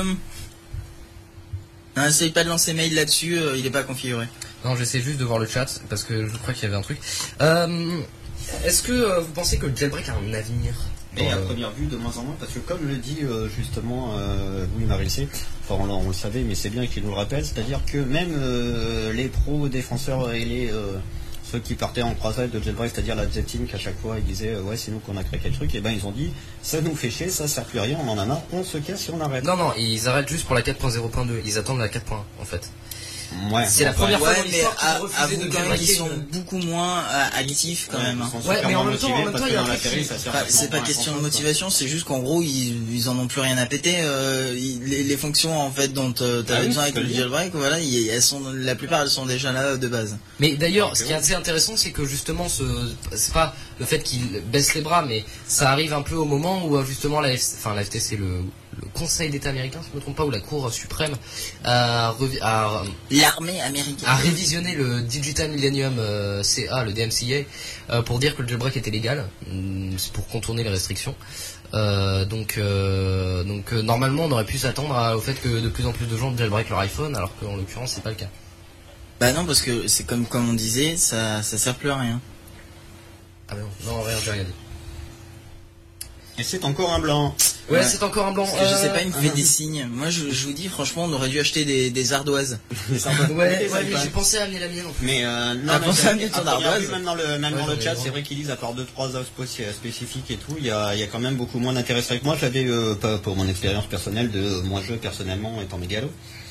Non, essaye pas de lancer Mail là-dessus, euh, il est pas configuré. Non, j'essaie juste de voir le chat parce que je crois qu'il y avait un truc. Euh, est-ce que euh, vous pensez que le jailbreak a un avenir? Mais à Euh, première vue, de moins en moins, parce que comme le dit euh, justement euh, Louis Marissé, enfin on, l'a- on le savait, mais c'est bien qu'il nous le rappelle, c'est-à-dire que même euh, les pros défenseurs et les euh, ceux qui partaient en croisade de jailbreak, c'est-à-dire la Z-Team, qu'à chaque fois ils disaient euh, ouais c'est nous qu'on a créé quel truc, et ben ils ont dit ça nous fait chier, ça sert plus à rien, on en a marre, on se casse et on arrête. Non, non, ils arrêtent juste pour la quatre point zéro point deux. Ils attendent la quatre point un en fait. Ouais, C'est la enfin, première fois Ouais, dans mais l'histoire qu'ils à- ont refusé avoue de quand même qu'ils jailbreaker sont une- beaucoup moins euh, actifs quand même. hein. Ils sont Ouais, super mais en moins même temps, en motivés même parce temps, que il y a dans un la truc série, qui- ça sert Enfin, vachement c'est pas moins à question de grand-chose, quoi. motivation, c'est juste qu'en gros ils, ils en ont plus rien à péter. euh, ils- les, les fonctions en fait dont euh, t'avais Ah oui, besoin c'est avec ce le que je dis. jailbreak, voilà, ils- elles sont la plupart elles sont déjà là euh, de base. Mais d'ailleurs, Ouais, ce c'est qui est bon. assez intéressant, c'est que justement, ce, c'est pas le fait qu'il baisse les bras, mais ça arrive un peu au moment où euh, justement la, F- enfin la F T C, le, le Conseil d'État américain, si je ne me trompe pas, ou la Cour suprême, a, revi- a, L'armée américaine. a révisionné le Digital Millennium euh, C A, le D M C A, euh, pour dire que le jailbreak était légal, hum, c'est pour contourner les restrictions. Euh, donc, euh, donc euh, normalement, on aurait pu s'attendre à- au fait que de plus en plus de gens jailbreak leur iPhone, alors qu'en l'occurrence, c'est pas le cas. Bah non parce que c'est comme comme on disait, ça ça sert plus à rien. Ah mais non, non, rien, j'ai rien dit. Et c'est encore un blanc. Ouais, Ouais. c'est encore un blanc. Parce que je sais Euh, pas, il me fait euh, des signes. Moi je, je vous dis franchement, on aurait dû acheter des, des ardoises. Ouais, ouais, mais j'ai pensé à amener la mienne en fait. Mais euh, non, Ah, mais pensez à c'est- mieux ton à première ardoise. vue, même dans le, même Ouais, dans le j'en ai chat, un. c'est vrai qu'ils disent à part deux trois offres spéci- spécifiques et tout, il y a, il y a quand même beaucoup moins d'intérêt. C'est vrai que moi, j'avais, euh, pas pour mon expérience personnelle, de moi je personnellement étant mégalo,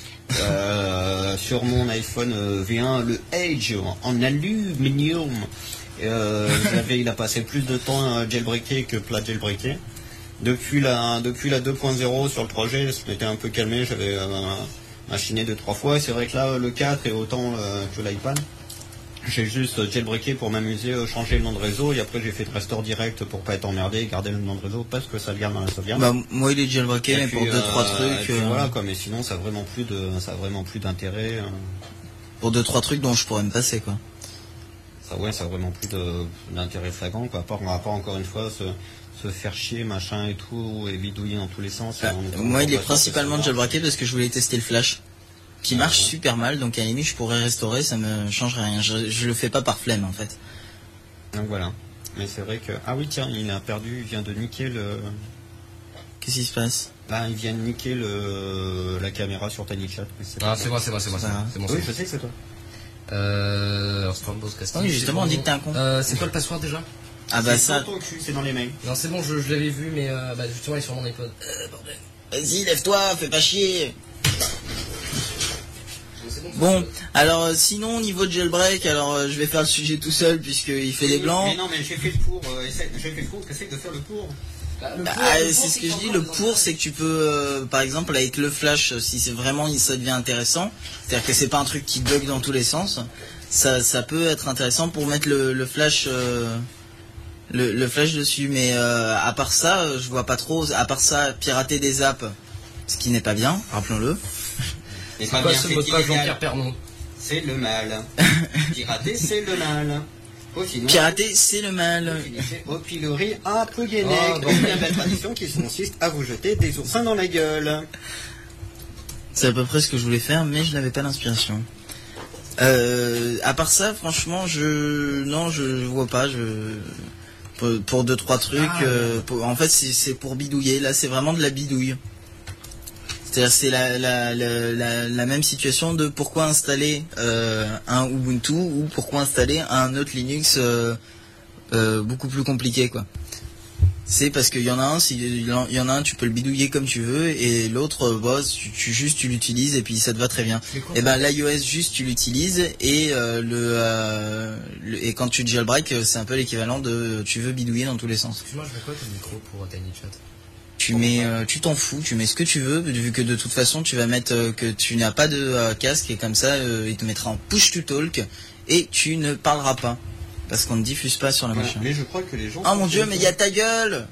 euh, sur mon iPhone euh, V un, le Edge en aluminium, euh, j'avais, il a passé plus de temps à jailbreaker que plat jailbreaker. Depuis la, depuis la deux point zéro sur le projet, je m'étais un peu calmé, j'avais euh, machiné deux trois fois, et c'est vrai que là, le quatre est autant euh, que l'iPad. J'ai juste jailbreaké pour m'amuser, euh, changer le nom de réseau, et après j'ai fait de restore direct pour pas être emmerdé et garder le nom de réseau parce que ça le garde dans la sauvegarde. Bah moi il est jailbreaké Et mais puis, pour deux trois euh, trucs. et puis euh, voilà quoi, mais sinon ça a vraiment plus de, ça a vraiment plus d'intérêt. euh, Pour deux trois trucs dont je pourrais me passer quoi. ça ouais, ça a vraiment plus de- d'intérêt flagrant quoi. À part, à part encore une fois se, se faire chier machin et tout et bidouiller dans tous les sens. et Ah, on est- moi on il est va principalement sur- jailbreaké parce que je voulais tester le flash. Qui marche Ouais. super mal, donc à la limite je pourrais restaurer, ça me changerait rien. Je, je le fais pas par flemme en fait. Donc voilà. Mais c'est vrai que ah oui tiens, il a perdu, il vient de niquer le. Qu'est-ce qui se passe? Là, il vient de niquer le la caméra sur TinyChat. mais c'est Ah, pas c'est ça. moi, c'est moi, c'est moi, c'est moi. C'est bon, Oui, c'est je bon. sais que c'est toi. Euh, alors, Stormboss Casting. Oui, justement, c'est on dit bon. que t'es un con. Euh, c'est quoi le password déjà? Ah bah C'est ça, dans ton cul, c'est dans les mails. Non, c'est bon, je, je l'avais vu, mais euh, bah, justement, il est sur mon iPod. Euh, bordel. vas-y lève-toi, fais pas chier. C'est bon, ça, Bon, c'est- alors euh, sinon au niveau de jailbreak, alors euh, je vais faire le sujet tout seul puisqu'il fait des blancs. Mais non, mais j'ai fait le pour. euh, essaie- j'ai fait le pour. Essaye de faire le pour. Bah, le Bah, pour- ah, le pour, c'est ce que je dis, qu'encore le les pour intérêts. c'est que tu peux, euh, par exemple avec le flash, si c'est vraiment ça devient intéressant, c'est-à-dire que c'est pas un truc qui bug dans tous les sens, ça, ça peut être intéressant pour mettre le, le flash, euh, le, le flash dessus. Mais euh, à part ça, euh, je vois pas trop. À part ça, pirater des apps, ce qui n'est pas bien, rappelons-le. Et C'est pas quoi bien ce fait mot de passe illégal. Jean-Pierre Pernon? C'est le mal. Pirater, c'est le mal. Oh, sinon, Pirater, c'est le mal. vous finissez au pilori à Plouguenec. Oh, Une bien belle tradition qui consiste à vous jeter des oursins dans la gueule. C'est à peu près ce que je voulais faire, mais je n'avais pas l'inspiration. Euh, à part ça, franchement, je non, je, je vois pas. Je pour, pour deux trois trucs. Ah, euh, pour- en fait, c'est c'est pour bidouiller. Là, c'est vraiment de la bidouille. C'est-à-dire, c'est la, la, la, la, la même situation de pourquoi installer euh, un Ubuntu ou pourquoi installer un autre Linux euh, euh, beaucoup plus compliqué, quoi. C'est parce qu'il y en a un, si, il y en a un, tu peux le bidouiller comme tu veux, et l'autre, euh, bah, tu, tu juste tu l'utilises et puis ça te va très bien. Et ben l'iOS juste tu l'utilises et euh, le, euh, le et quand tu jailbreak, c'est un peu l'équivalent de tu veux bidouiller dans tous les sens. Excuse-moi, je mets quoi ton micro pour Tiny Chat? Tu mets, euh, tu t'en fous, tu mets ce que tu veux, vu que de toute façon tu vas mettre euh, que tu n'as pas de euh, casque et comme ça euh, il te mettra en push to talk et tu ne parleras pas parce qu'on ne diffuse pas sur la Voilà. machine. Mais je crois que les gens. Oh mon dieu, mais il y a ta gueule.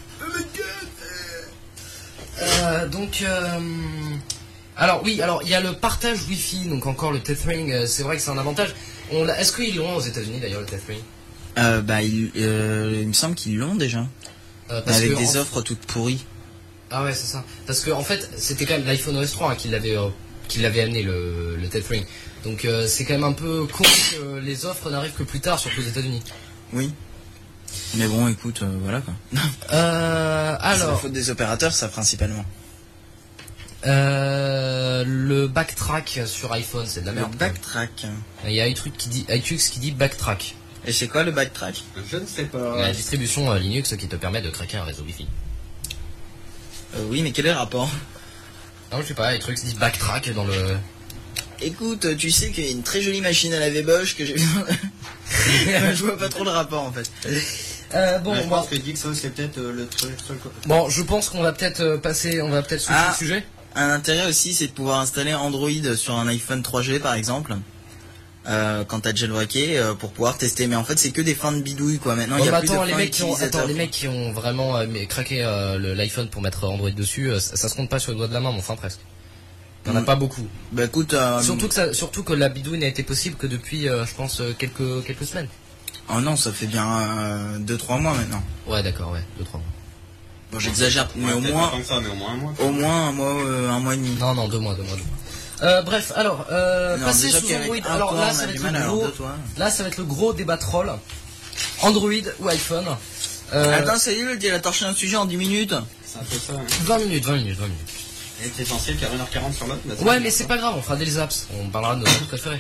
Euh, donc, euh, alors oui, alors il y a le partage Wi-Fi, donc encore le tethering, euh, c'est vrai que c'est un avantage. On l'a- Est-ce qu'ils l'ont aux États-Unis d'ailleurs le tethering? Euh, bah il, euh, il me semble qu'ils l'ont déjà. Euh, parce Avec que, des en- offres toutes pourries. Ah ouais, c'est ça. Parce que en fait, c'était quand même l'iPhone O S trois hein, qui l'avait euh, qui l'avait amené le, le tethering. Donc euh, c'est quand même un peu con que les offres n'arrivent que plus tard, surtout aux États-Unis. Oui. Mais bon, écoute, euh, voilà quoi. Euh, C'est la alors, faute des opérateurs, ça principalement. euh, le backtrack sur iPhone, c'est de la Le merde. backtrack. Il y a iTunes qui dit iTunes qui dit backtrack. Et c'est quoi le backtrack? Je ne sais pas. La distribution euh, Linux qui te permet de craquer un réseau Wi-Fi. euh, Oui, mais quel est le rapport? Non, je sais pas, les trucs se disent backtrack dans le. Écoute, tu sais qu'il y a une très jolie machine à laver Bosch que j'ai je vois pas trop le rapport en fait. Euh, bon, Ouais, je bon, pense que Dixo c'est peut-être euh, le truc. seul co- bon, je pense qu'on va peut-être euh, passer, on va peut-être switcher Ah. le sujet. Un intérêt aussi, c'est de pouvoir installer Android sur un iPhone trois G par exemple. Euh, quand t'as jailbreaké euh, pour pouvoir tester, mais en fait c'est que des fins de bidouille quoi. Maintenant il Bon, y a bah, plus attends, de les fins mecs qui ont, utilisateurs. attends, les mecs qui ont vraiment euh, mais craqué euh, le- l'iPhone pour mettre Android dessus, euh, ça, ça se compte pas sur le doigt de la main, mais enfin presque. Il y en a Mm. pas beaucoup. Bah écoute, euh, Surtout que ça, surtout que la bidouille n'a été possible que depuis, euh, je pense, euh, quelques quelques semaines. oh non, ça fait bien deux trois mois maintenant. Ouais, d'accord, ouais, deux trois mois. Bon, j'exagère, mais Ouais, au peut-être moins, pas tant que ça, mais au moins un mois. au moins un mois, euh, un mois et demi. Non, non, deux mois, deux mois, deux mois. Euh, bref, alors, euh, Non, passer déjà sous qu'avec Android. un Alors toit, là, on ça a va du être mal, le alors gros. deux toits. Là, ça va être le gros débat troll. Android ou iPhone. Euh, Attends, ça y est, il a torché un sujet en dix minutes. C'est un peu ça. Hein. vingt minutes, vingt minutes, vingt minutes. Et c'est censé faire une heure quarante sur l'autre. bah, Ouais, bien, mais ça. c'est pas grave, on fera des apps. On parlera de nos apps préférés.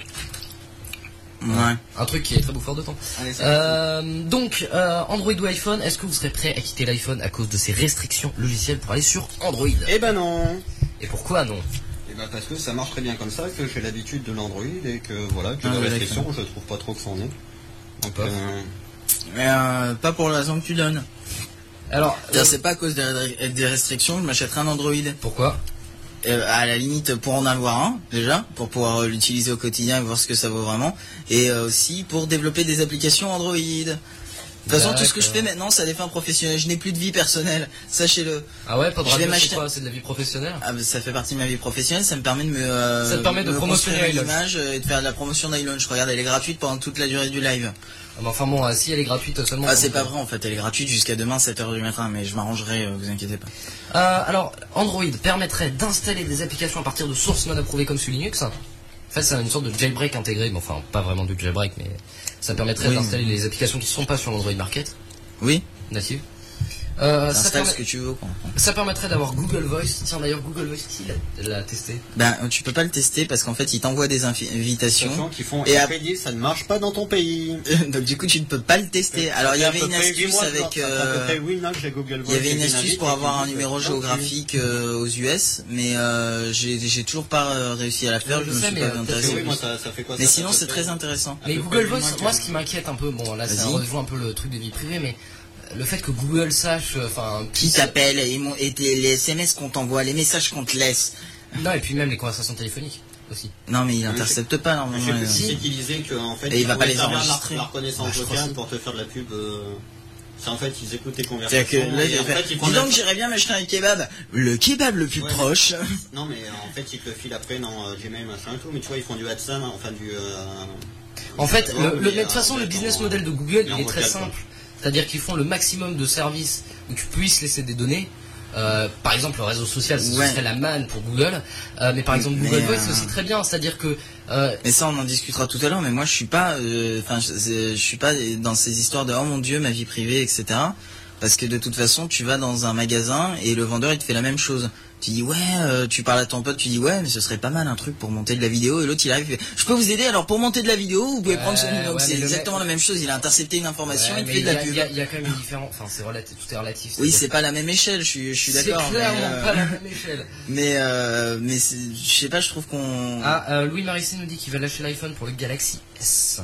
Ouais. Un truc qui est très bouffeur de temps. Allez, c'est Euh, donc, euh, Android ou iPhone, est-ce que vous serez prêt à quitter l'iPhone à cause de ses restrictions logicielles pour aller sur Android? Eh ben non. Et pourquoi non? Eh ben parce que ça marche très bien comme ça, que j'ai l'habitude de l'Android et que voilà, que Ah, les ouais, restrictions, je trouve pas trop que c'en est. Donc, Pas. euh, Mais euh, pas pour la raison que tu donnes. Alors, C'est-à-dire, euh, c'est pas à cause des, des restrictions que je m'achèterai un Android. pourquoi? Euh, à la limite pour en avoir un déjà, pour pouvoir euh, l'utiliser au quotidien et voir ce que ça vaut vraiment, et euh, aussi pour développer des applications Android. De toute façon, tout ce que je D'accord. fais maintenant, c'est à des fins professionnelles. Je n'ai plus de vie personnelle, sachez-le. Ah ouais, pas de Je vais radio, c'est m'acheter- quoi? C'est de la vie professionnelle? Ah, bah, ça fait partie de ma vie professionnelle, ça me permet de me, euh, Ça te permet de me promotionner construire une iLaunch. image euh, et de faire de la promotion d'iLaunch. Regarde, elle est gratuite pendant toute la durée du live. Ah, mais enfin bon, euh, si elle est gratuite seulement. Ah, c'est pas vrai en fait, elle est gratuite jusqu'à demain sept heures du matin, mais je m'arrangerai, euh, vous inquiétez pas. Euh, alors, Android permettrait d'installer des applications à partir de sources non approuvées comme sous Linux. En fait, c'est une sorte de jailbreak intégré, mais enfin, pas vraiment du jailbreak, mais ça permettrait Oui. d'installer les applications qui ne sont pas sur l'Android Market, Oui, native. Euh, ça, installe permet- ce que tu veux quoi. ça permettrait d'avoir Google Voice. Tiens, d'ailleurs, Google Voice, qui l'a- l'a testé? Ben, tu peux pas le tester parce qu'en fait, il t'envoie des invi- invitations. Attention, qui font Et et ap- après ils disent ça ne marche pas dans ton pays. Donc du coup tu ne peux pas le tester. Alors il y avait une astuce avec, euh, oui, non, j'ai Google il y avait Voice, une j'ai astuce invite pour et avoir qui un disent, numéro euh, géographique euh, aux U S, mais euh, j'ai j'ai toujours pas euh, réussi à la faire. Ouais, Je je me sais, suis mais, pas euh, Parce intéressé. que oui, moi ça, ça fait quoi Mais ça, sinon ça c'est fait- très intéressant. à Mais peu Google près Voice, moins que- moi, ce qui m'inquiète un peu, bon, là, ça Vas-y. rejoint un peu le truc de vie privée, mais le fait que Google sache, enfin, qui t'appelle et, mon, et tes, les S M S qu'on t'envoie, les messages qu'on te laisse. Non, et puis même les conversations téléphoniques aussi. Non, mais il intercepte pas normalement. Je sais euh... qu'il disait qu'en fait, et il va pas les servir enregistrer. La, la reconnaissance bah, vocale pour te faire de la pub. Euh... C'est en fait, ils écoutent tes conversations. C'est que là, et en fait, ils dis donc, j'irais bien m'acheter un kebab. Le kebab le plus ouais, proche. Mais... Non, mais en fait, ils te le filent après dans euh, Gmail, machin et tout. Mais tu vois, ils font du AdSense, enfin du. Euh... En fait, le, le, de toute façon, le business model de Google, il est très simple. C'est-à-dire qu'ils font le maximum de services où tu puisses laisser des données. Euh, par exemple, le réseau social, ce ouais. serait la manne pour Google. Euh, mais par exemple, Google Voice, euh... c'est aussi très bien. C'est-à-dire que. Euh... Mais ça, on en discutera tout à l'heure. Mais moi, je suis pas. Enfin, euh, je, je suis pas dans ces histoires de oh mon Dieu, ma vie privée, et cetera. Parce que de toute façon, tu vas dans un magasin et le vendeur il te fait la même chose. Tu dis ouais, euh, tu parles à ton pote, tu dis ouais, mais ce serait pas mal un truc pour monter de la vidéo. Et l'autre il arrive, il fait, je peux vous aider alors pour monter de la vidéo, vous pouvez prendre. Euh, Donc ouais, c'est exactement mec... la même chose. Il a intercepté une information, ouais, il te fait de la pub. Il y, y a quand même une différence. Enfin, c'est relatif, tout est relatif. Oui, c'est pas la même échelle. Je suis, je suis d'accord. C'est clairement mais, euh... pas la même échelle. Mais euh, mais je sais pas, je trouve qu'on. Ah, euh, Louis Marissé nous dit qu'il va lâcher l'iPhone pour le Galaxy S.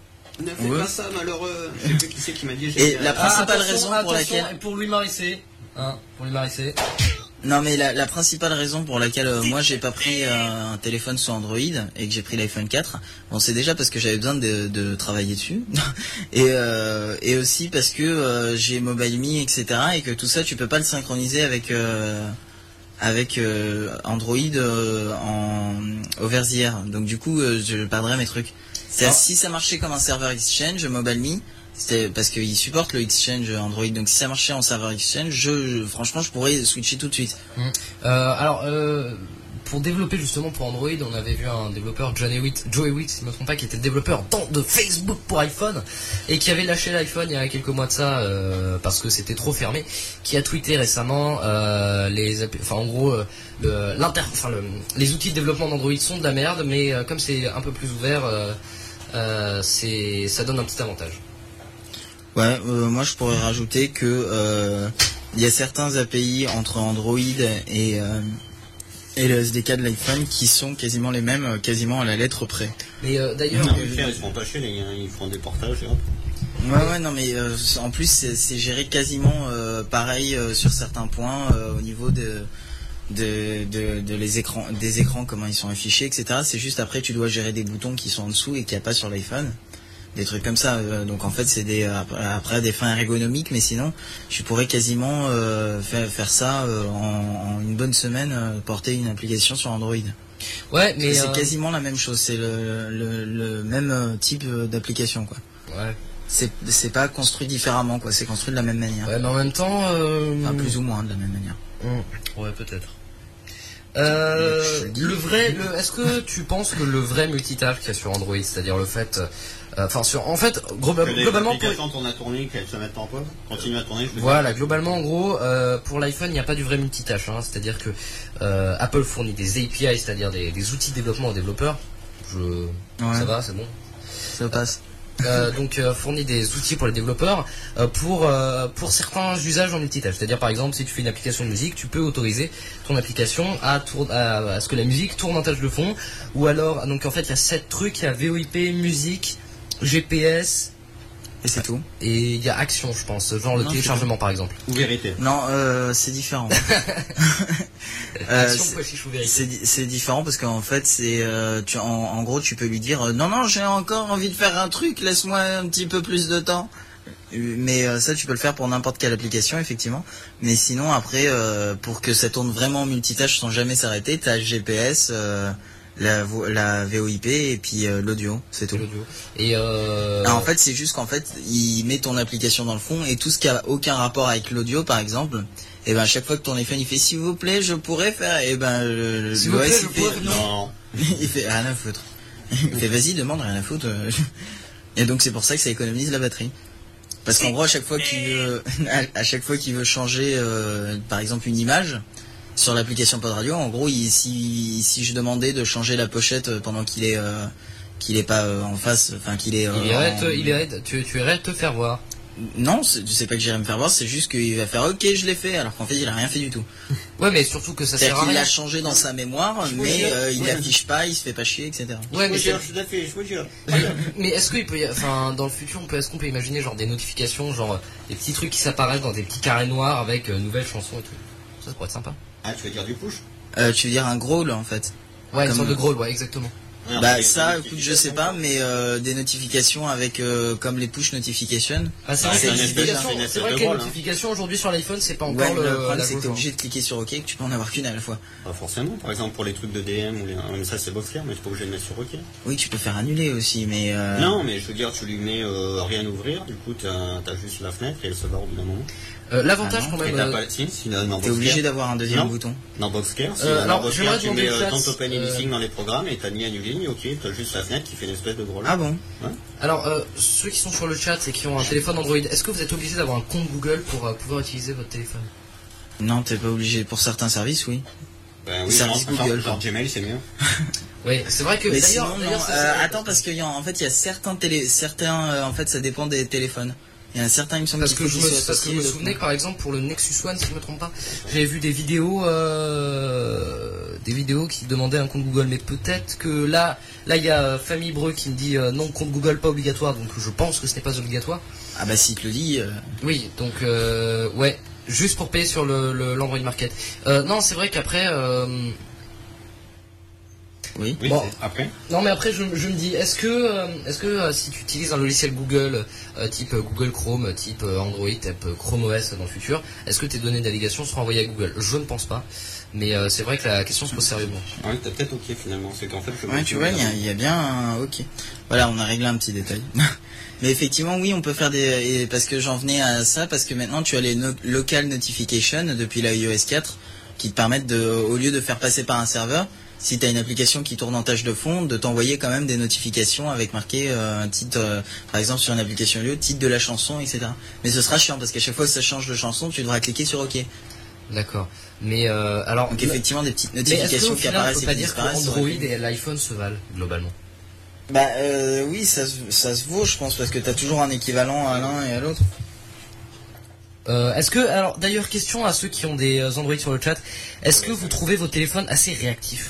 Ne fais ouais. pas ça, malheureux. Je sais plus qui c'est qui m'a dit. Et la principale ah, raison pour laquelle. Pour Louis Marissé. Hein, pour Louis Marissé. Non, mais la, la principale raison pour laquelle euh, moi j'ai pas pris euh, un téléphone sous Android et que j'ai pris l'iPhone quatre, bon, c'est déjà parce que j'avais besoin de, de travailler dessus. et, euh, et aussi parce que euh, j'ai MobileMe, et cetera. Et que tout ça, tu peux pas le synchroniser avec. Euh, avec euh, Android euh, en over the air. Donc du coup, euh, je perdrais mes trucs. C'est-à-dire, si ça marchait comme un serveur Exchange, MobileMe, c'était parce qu'il supporte le Exchange Android. Donc si ça marchait en serveur Exchange, je, je, franchement, je pourrais switcher tout de suite. Mmh. Euh, alors, euh, pour développer justement pour Android, on avait vu un développeur, John Hewitt, Joe Hewitt, si je ne me trompe pas, qui était développeur de Facebook pour iPhone et qui avait lâché l'iPhone il y a quelques mois de ça euh, parce que c'était trop fermé, qui a tweeté récemment euh, les, enfin en gros, euh, le, l'inter, enfin le, les outils de développement d'Android sont de la merde, mais euh, comme c'est un peu plus ouvert, euh, euh, c'est, ça donne un petit avantage. Ouais, euh, moi je pourrais rajouter que euh, il y a certains A P I entre Android et euh, et le S D K de l'iPhone qui sont quasiment les mêmes, quasiment à la lettre près. Mais euh, d'ailleurs, non, mais ils se font pas chier, ils font des portages. Et hop. Ouais, ouais, non, mais euh, en plus c'est, c'est géré quasiment euh, pareil euh, sur certains points euh, au niveau de de, de de les écrans, des écrans, comment ils sont affichés, et cetera. C'est juste après tu dois gérer des boutons qui sont en dessous et qu'il n'y a pas sur l'iPhone. Des trucs comme ça, euh, donc en fait c'est des après des fins ergonomiques, mais sinon je pourrais quasiment euh, faire faire ça euh, en, en une bonne semaine, euh, porter une application sur Android. Ouais, mais c'est euh... quasiment la même chose, c'est le, le, le même type d'application quoi. Ouais. C'est c'est pas construit différemment quoi, c'est construit de la même manière. Ouais, mais en même temps, euh... enfin plus ou moins de la même manière. Mmh. Ouais, peut-être. Euh, le vrai, le, est-ce que tu penses que le vrai multitâche qu'il y a sur Android, c'est-à-dire le fait, enfin euh, sur, en fait, globalement, que les globalement, applications tournent à tourner, qu'elles se mettent en pause, continuent à tourner. Voilà, globalement, en gros, euh, pour l'iPhone, il n'y a pas du vrai multitâche, hein, c'est-à-dire que euh, Apple fournit des A P I, c'est-à-dire des, des outils de développement aux développeurs. Je, ouais. Ça va, c'est bon. Ça passe. Euh, donc euh, fournit des outils pour les développeurs euh, pour euh, pour certains usages en multitâche. C'est-à-dire par exemple si tu fais une application de musique, tu peux autoriser ton application à, tour- à, à ce que la musique tourne en tâche de fond. Ou alors donc en fait il y a sept trucs, il y a V O I P, musique, G P S. Et c'est tout. Et il y a action, je pense, genre le non, téléchargement par exemple. Ou vérité. Non, euh, c'est différent. euh, action, c'est, quoi, chiche, ou vérité. C'est, c'est différent parce qu'en fait, c'est, euh, tu, en, en gros, tu peux lui dire, euh, non, non, j'ai encore envie de faire un truc, laisse-moi un petit peu plus de temps. Mais euh, ça, tu peux le faire pour n'importe quelle application, effectivement. Mais sinon, après, euh, pour que ça tourne vraiment en multitâche sans jamais s'arrêter, t'as le G P S. Euh, La, la V O I P et puis euh, l'audio, c'est tout. L'audio. Et euh... Alors, en fait, c'est juste qu'en fait, il met ton application dans le fond et tout ce qui a aucun rapport avec l'audio, par exemple, et ben à chaque fois que ton iPhone il fait s'il vous plaît, je pourrais faire, et ben le s'il vous plaît, je fait, pourrais... non, il fait rien à foutre. Il fait vas-y, demande, rien à foutre. Et donc c'est pour ça que ça économise la batterie. Parce qu'en gros, à chaque fois qu'il veut, à chaque fois qu'il veut changer, euh, par exemple, une image. Sur l'application Pod Radio, en gros, il, si, si je demandais de changer la pochette pendant qu'il est euh, qu'il est pas euh, en face, enfin qu'il est. Euh, il irait, en... te, il irait, tu, tu irais te faire voir. Non, c'est- tu sais pas que j'irai me faire voir, c'est juste qu'il va faire ok, je l'ai fait, alors qu'en fait il a rien fait du tout. Ouais, mais surtout que ça sert C'est-à-dire à qu'il rien. l'a changé dans sa mémoire, Je mais vous euh, jure. il Ouais. l'affiche pas, il se fait pas chier, et cetera. Ouais, mais je c'est- vous jure, tout à fait, je vous jure. Mais est-ce qu'il peut y a- enfin dans le futur on peut est-ce qu'on peut imaginer genre des notifications, genre euh, des petits trucs qui s'apparaissent dans des petits carrés noirs avec euh, nouvelles chansons et tout. Ça, ça pourrait être sympa. Ah, tu veux dire du push? Euh, tu veux dire un gros là en fait. Ouais, une Comme- sorte de growl, ouais, exactement. Ouais, Bah après, ça, il y a des écoute, je sais pas, mais euh, des notifications avec euh, comme les push notifications. Ah, c'est Ah, vrai, c'est que un les espèce- notifications- c'est une c'est espèce vrai de que les rôle, hein. notifications aujourd'hui sur l'iPhone c'est pas encore Ouais, le, le problème la c'est que t'es joie. obligé de cliquer sur OK, que tu peux en avoir qu'une à la fois. Pas forcément, par exemple pour les trucs de D M ou les... mais ça c'est Boxcare, mais tu pas obligé de mettre sur OK. Oui, tu peux faire annuler aussi, mais euh, Non, mais je veux dire, tu lui mets euh, rien ouvrir, du coup t'as as juste la fenêtre et elle se barre au bout d'un moment. Euh, L'avantage Ah non, quand Et même. t'as euh, pas si, si, dans t'es Boxcare- obligé d'avoir un deuxième Non. bouton. Dans Boxcare, si, Euh, dans alors, Boxcare, j'aimerais tu demander mets au euh, chat, Don't Open euh, Anything dans les programmes et t'as ni annuler ni OK, t'as juste la fenêtre qui fait une espèce de gros Ah bon? Alors euh, ceux qui sont sur le chat et qui ont un téléphone Android, est-ce que vous êtes obligé d'avoir un compte Google pour euh, pouvoir utiliser votre téléphone? Non, t'es pas obligé. Pour certains services, oui. Ben oui, Service genre, Google, genre, genre Gmail c'est mieux. Oui, c'est vrai que Mais d'ailleurs, sinon, non. d'ailleurs, ça, Euh, c'est- attends, parce qu'il y a, en fait, il y a certains télé, certains, euh, en fait, ça dépend des téléphones. Il y en a certains, il me semble, Parce qu'il que faut je qu'ils me, soient parce que je me associés, souvenais que d'autres par exemple pour le Nexus One, si je me trompe pas, j'avais vu des vidéos, euh, des vidéos qui demandaient un compte Google, mais peut-être que là, là il y a euh, Famille Breu qui me dit euh, non, compte Google pas obligatoire, donc je pense que ce n'est pas obligatoire. non. Ah bah s'il te le dit. euh, Oui, donc euh, ouais, juste pour payer sur le le- l'Android Market. Euh, non, c'est vrai qu'après. Euh, Oui. Oui, Bon. c'est- après. Non mais après je, je me dis est-ce que euh, est-ce que euh, si tu utilises un logiciel Google euh, type euh, Google Chrome, type euh, Android, type euh, Chrome O S dans le futur, est-ce que tes données de navigation seront envoyées à Google? Je ne pense pas, mais euh, c'est vrai que la question se pose sérieusement. Ouais, t'as peut-être OK finalement, c'est qu'en fait je Ouais, tu vois, il y, a- il y a bien un OK. Voilà, on a réglé un petit détail. Mais effectivement, oui, on peut faire des... et parce que j'en venais à ça, parce que maintenant, tu as les no- local notifications depuis la i O S quatre qui te permettent, de, au lieu de faire passer par un serveur, si tu as une application qui tourne en tâche de fond, de t'envoyer quand même des notifications avec marqué euh, un titre, euh, par exemple sur une application lieu, titre de la chanson, et cetera. Mais ce sera chiant, parce qu'à chaque fois que ça change de chanson, tu devras cliquer sur OK. D'accord. Mais euh, alors. Donc effectivement, des petites mais est-ce notifications qu'au qui final, on apparaissent peut et pas qui dire que disparaissent. ça Android aurait pu- et l'iPhone se valent globalement? Bah euh, oui, ça, se- ça se vaut, je pense, parce que tu as toujours un équivalent à l'un et à l'autre. Euh, est-ce que alors d'ailleurs question à ceux qui ont des euh, Android sur le chat, est-ce que vous trouvez vos téléphones assez réactifs?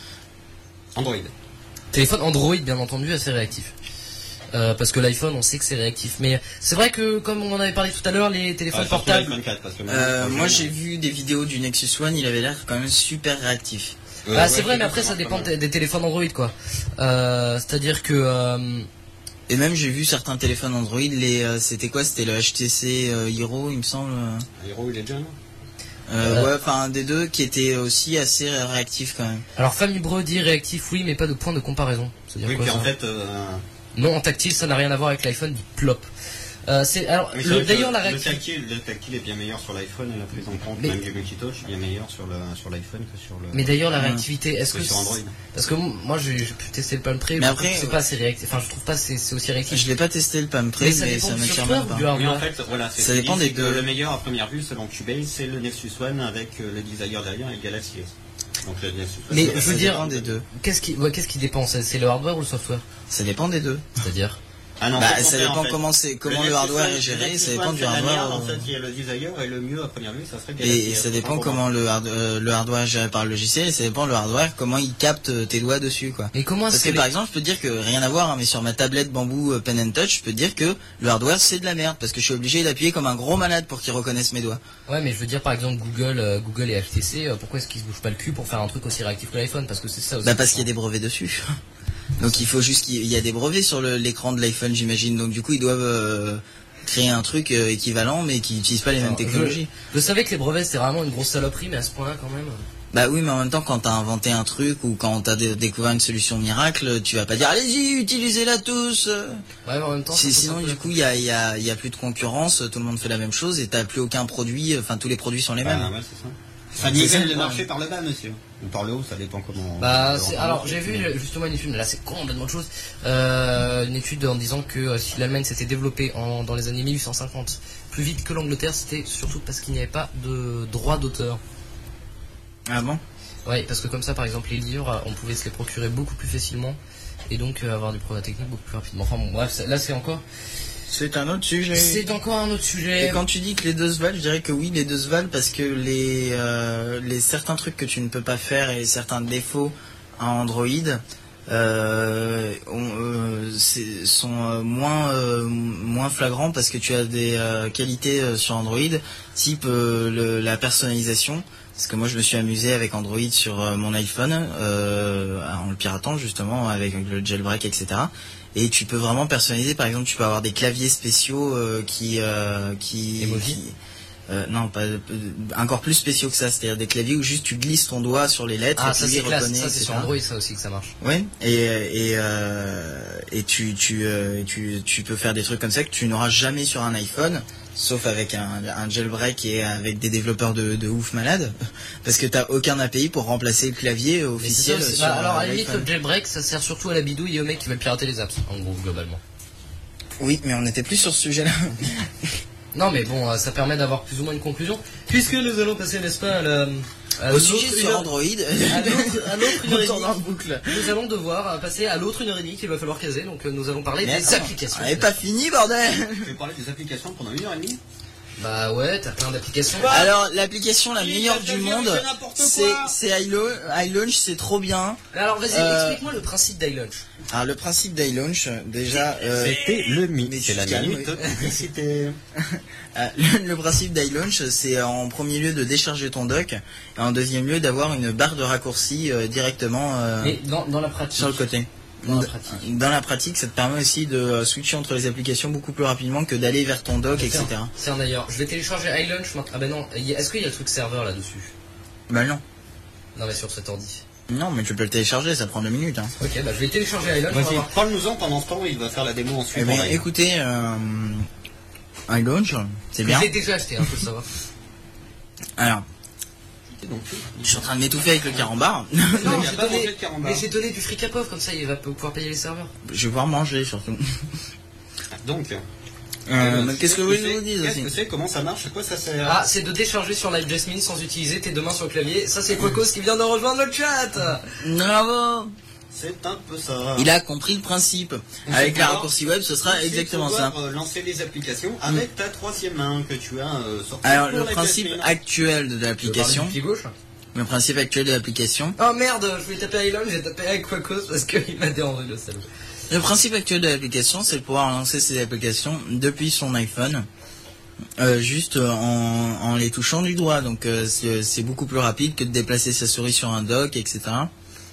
Android. Téléphone Android bien entendu assez réactif. Euh, parce que l'iPhone on sait que c'est réactif, mais c'est vrai que comme on en avait parlé tout à l'heure, les téléphones Ah, surtout portables. l'iPhone quatre, parce que Euh, maintenant, moi franchement, j'ai vu des vidéos du Nexus One, il avait l'air quand même super réactif. euh, Bah ouais, c'est vrai, mais ça après ça marche dépend pas mal. des, des téléphones Android quoi. Euh, C'est-à-dire que euh, Et même j'ai vu certains téléphones Android, les euh, c'était quoi? C'était le H T C euh, Hero, il me semble. Hero, il est déjà là. Euh, Euh, ouais, enfin un des deux qui était aussi assez réactif quand même. alors Famille Breu dit réactif oui, mais pas de point de comparaison. C'est-à-dire Oui, quoi, puis ça en fait, euh, Non, en tactile ça n'a rien à voir avec l'iPhone, dit plop. Euh, c'est alors oui, c'est le- vrai que d'ailleurs la le réactivité. tactile, le tactile est bien meilleur sur l'iPhone et la prise en compte Mais- même du multitouch est bien meilleur sur le sur l'iPhone que sur le Mais d'ailleurs la Ouais. réactivité, est-ce que que sur Android. parce que moi j'ai j'ai pu tester le Palm Pre, Mais je après, trouve que c'est ouais. pas assez réactif. Enfin je trouve pas que c'est c'est aussi réactif. Je l'ai pas testé le Palm Pre, Mais mais ça ça, dépend du m'attire software même ou pas. du Oui, hardware. en fait, voilà, c'est Ça ce qu'il dépend dit, des c'est que deux. le meilleur à première vue, selon Cubase, c'est le Nexus One avec euh, le Desire derrière et le Galaxy S. Donc le Nexus One. Mais c'est- je veux Ça dire, dépend des deux. Qu'est-ce qui, ouais, qu'est-ce qui dépend? C'est c'est le hardware ou le software? Ça dépend des deux. C'est-à-dire? Ah non, Bah c'est le ça contraire, dépend en fait. comment c'est comment le Nexus hardware One- est géré, le ça Nexus dépend One, du c'est la hardware. merde, en euh, fait, il y a le Desire et le mieux à première vue, ça serait Galaxy Et S. ça dépend Autant pour comment moi. le, hard- euh, le hardware est géré par le logiciel, et ça dépend le hardware, comment il capte euh, tes doigts dessus, quoi. Mais comment Parce est-ce que que par les- exemple, je peux te dire que rien à voir, hein, mais sur ma tablette bambou euh, Pen and Touch, je peux te dire que le hardware c'est de la merde, parce que je suis obligé d'appuyer comme un gros malade pour qu'il reconnaisse mes doigts. Ouais, mais je veux dire par exemple Google, euh, Google et H T C, euh, pourquoi est-ce qu'ils se bougent pas le cul pour faire un truc aussi réactif que l'iPhone? Parce que c'est ça aussi. Bah parce qu'il y a des brevets dessus. Donc il faut juste qu'il il y a des brevets sur le- l'écran de l'iPhone, j'imagine. Donc du coup, ils doivent euh, créer un truc euh, équivalent, mais qui n'utilise pas les mêmes Alors, technologies. Je savais que les brevets c'était vraiment une grosse saloperie, mais à ce point-là quand même. Bah oui, mais en même temps, quand t'as inventé un truc ou quand t'as dé- découvert une solution miracle, tu vas pas dire allez-y, utilisez-la tous. Ouais, mais en même temps. Si- ça sinon, pose un peu du coup, il y a, il y, a, il y a plus de concurrence, tout le monde fait la même chose et t'as plus aucun produit. Enfin, tous les produits sont les mêmes. Ah, ouais, c'est ça. Ça C'est nivelle ça, le ouais. marché par le bas, monsieur. Ou par le haut, ça dépend comment. Bah, comment c'est- on alors parle. j'ai vu justement une étude, mais là c'est complètement autre chose, euh, une étude en disant que euh, si l'Allemagne s'était développée en, dans les années mille huit cent cinquante plus vite que l'Angleterre, c'était surtout parce qu'il n'y avait pas de droit d'auteur. Ah bon? Ouais, parce que comme ça par exemple les livres, on pouvait se les procurer beaucoup plus facilement et donc euh, avoir du progrès technique beaucoup plus rapidement. Enfin bon, bref, ça- là c'est encore... C'est un autre sujet. C'est encore un autre sujet. Et quand tu dis que les deux se valent, je dirais que oui, les deux se valent parce que les, euh, les certains trucs que tu ne peux pas faire et certains défauts à Android euh, on, euh, c'est- sont euh, moins euh, moins flagrants parce que tu as des euh, qualités euh, sur Android, type euh, le- la personnalisation. Parce que moi je me suis amusé avec Android sur euh, mon iPhone euh, en le piratant justement avec le jailbreak, et cetera. Et tu peux vraiment personnaliser. Par exemple, tu peux avoir des claviers spéciaux euh, qui euh, qui, Emoji. qui- euh, non, pas euh, encore plus spéciaux que ça. C'est-à-dire des claviers où juste tu glisses ton doigt sur les lettres Ah, et ça puis c'est il classe, reconnaît, ça c'est et sur cetera. Android ça aussi que ça marche. Ouais, et et euh, et tu tu euh, tu tu peux faire des trucs comme ça que tu n'auras jamais sur un iPhone, sauf avec un, un jailbreak et avec des développeurs de, de ouf malades, parce que t'as aucun A P I pour remplacer le clavier Mais c'est officiel ça aussi. sur Bah, alors à la euh, limite l'iPhone. le jailbreak ça sert surtout à la bidouille et aux mecs qui veulent pirater les apps en gros globalement. Oui, mais on n'était plus sur ce sujet-là. Non mais bon euh, ça permet d'avoir plus ou moins une conclusion puisque nous allons passer n'est-ce pas à la à Au l'autre sujet sur une- Android, à l'autre à l'autre une heure et on tourne en demie. boucle. Nous allons devoir euh, passer à l'autre une heure et demie qu'il va falloir caser donc euh, nous allons parler Mais des attends, applications. on n'est pas fini, bordel. Je vais parler des applications pendant une heure et demie. Bah ouais t'as plein d'applications. Alors, l'application la Oui, meilleure t'as du vu, monde, c'est n'importe quoi. c'est c'est iLaunch, iLaunch, c'est trop bien. Mais alors vas-y Euh, explique-moi le principe d'iLaunch. Alors, le principe d'iLaunch, déjà, euh, C'était le mythe. mais C'est la tu calmes, minute oui. de publicité. Euh, le, le principe d'iLaunch, c'est en premier lieu de décharger ton dock, et en deuxième lieu d'avoir une barre de raccourci euh, directement euh, Mais dans, dans la pratique. sur le côté. Dans la pratique. Dans la pratique, ça te permet aussi de euh, switcher entre les applications beaucoup plus rapidement que d'aller vers ton dock, et Tiens, cetera. Tiens d'ailleurs, je vais télécharger iLaunch maintenant. Ah ben non, y a- est-ce qu'il y a le truc serveur là-dessus? Bah non. Non mais sur cet ordi. Non, mais tu peux le télécharger, ça prend deux minutes. Hein. Ok, bah je vais télécharger iLaunch. on va Vas-y, voir. parle-nous-en pendant ce temps, il va faire la démo ensuite. Eh en bien, live. écoutez, euh, iLaunch, c'est Je bien. l'ai déjà acheté, hein, faut le savoir. Alors, Donc, je suis en train de m'étouffer avec le carambar. Non, il a j'ai pas donné, mangé de carambar. mais j'ai donné du fric à pauvre, comme ça il va pouvoir payer les serveurs. Je vais pouvoir manger surtout. donc Euh, euh, mais tu qu'est-ce sais que vous c'est voulez que je vous dise Qu'est-ce aussi que c'est Comment ça marche À quoi ça sert Ah, c'est de décharger sur Live Jasmine sans utiliser tes deux mains sur le clavier. Ça c'est Quacos qui vient de rejoindre le chat. Bravo. C'est un peu ça. Il a compris le principe. On Avec sait la pas. raccourci web, ce sera Il faut exactement pouvoir, ça. euh, lancer des applications avec ta troisième main que tu as euh, sortie. Alors, pour le la principe Jasmine. actuel de Tu veux parler l'application, du pied gauche. le principe actuel de l'application, Oh merde, je voulais taper iLaunch, j'ai tapé avec Quacos parce qu'il m'a dérangé le salaud. le principe actuel de l'application, c'est de pouvoir lancer ces applications depuis son iPhone, euh, juste en, en les touchant du doigt. Donc, euh, c'est c'est beaucoup plus rapide que de déplacer sa souris sur un dock, et cetera.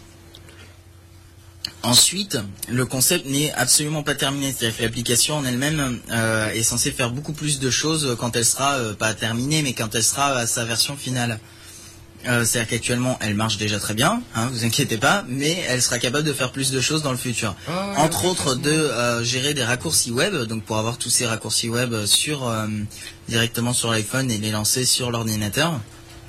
Ensuite, le concept n'est absolument pas terminé. C'est-à-dire que l'application en elle-même euh, est censée faire beaucoup plus de choses quand elle sera, euh, pas terminée, mais quand elle sera à sa version finale. Euh, C'est-à-dire qu'actuellement, elle marche déjà très bien, hein, vous inquiétez pas, mais elle sera capable de faire plus de choses dans le futur. Ah, Entre ouais, autres, de euh, gérer des raccourcis web, donc pour avoir tous ces raccourcis web sur euh, directement sur l'iPhone et les lancer sur l'ordinateur.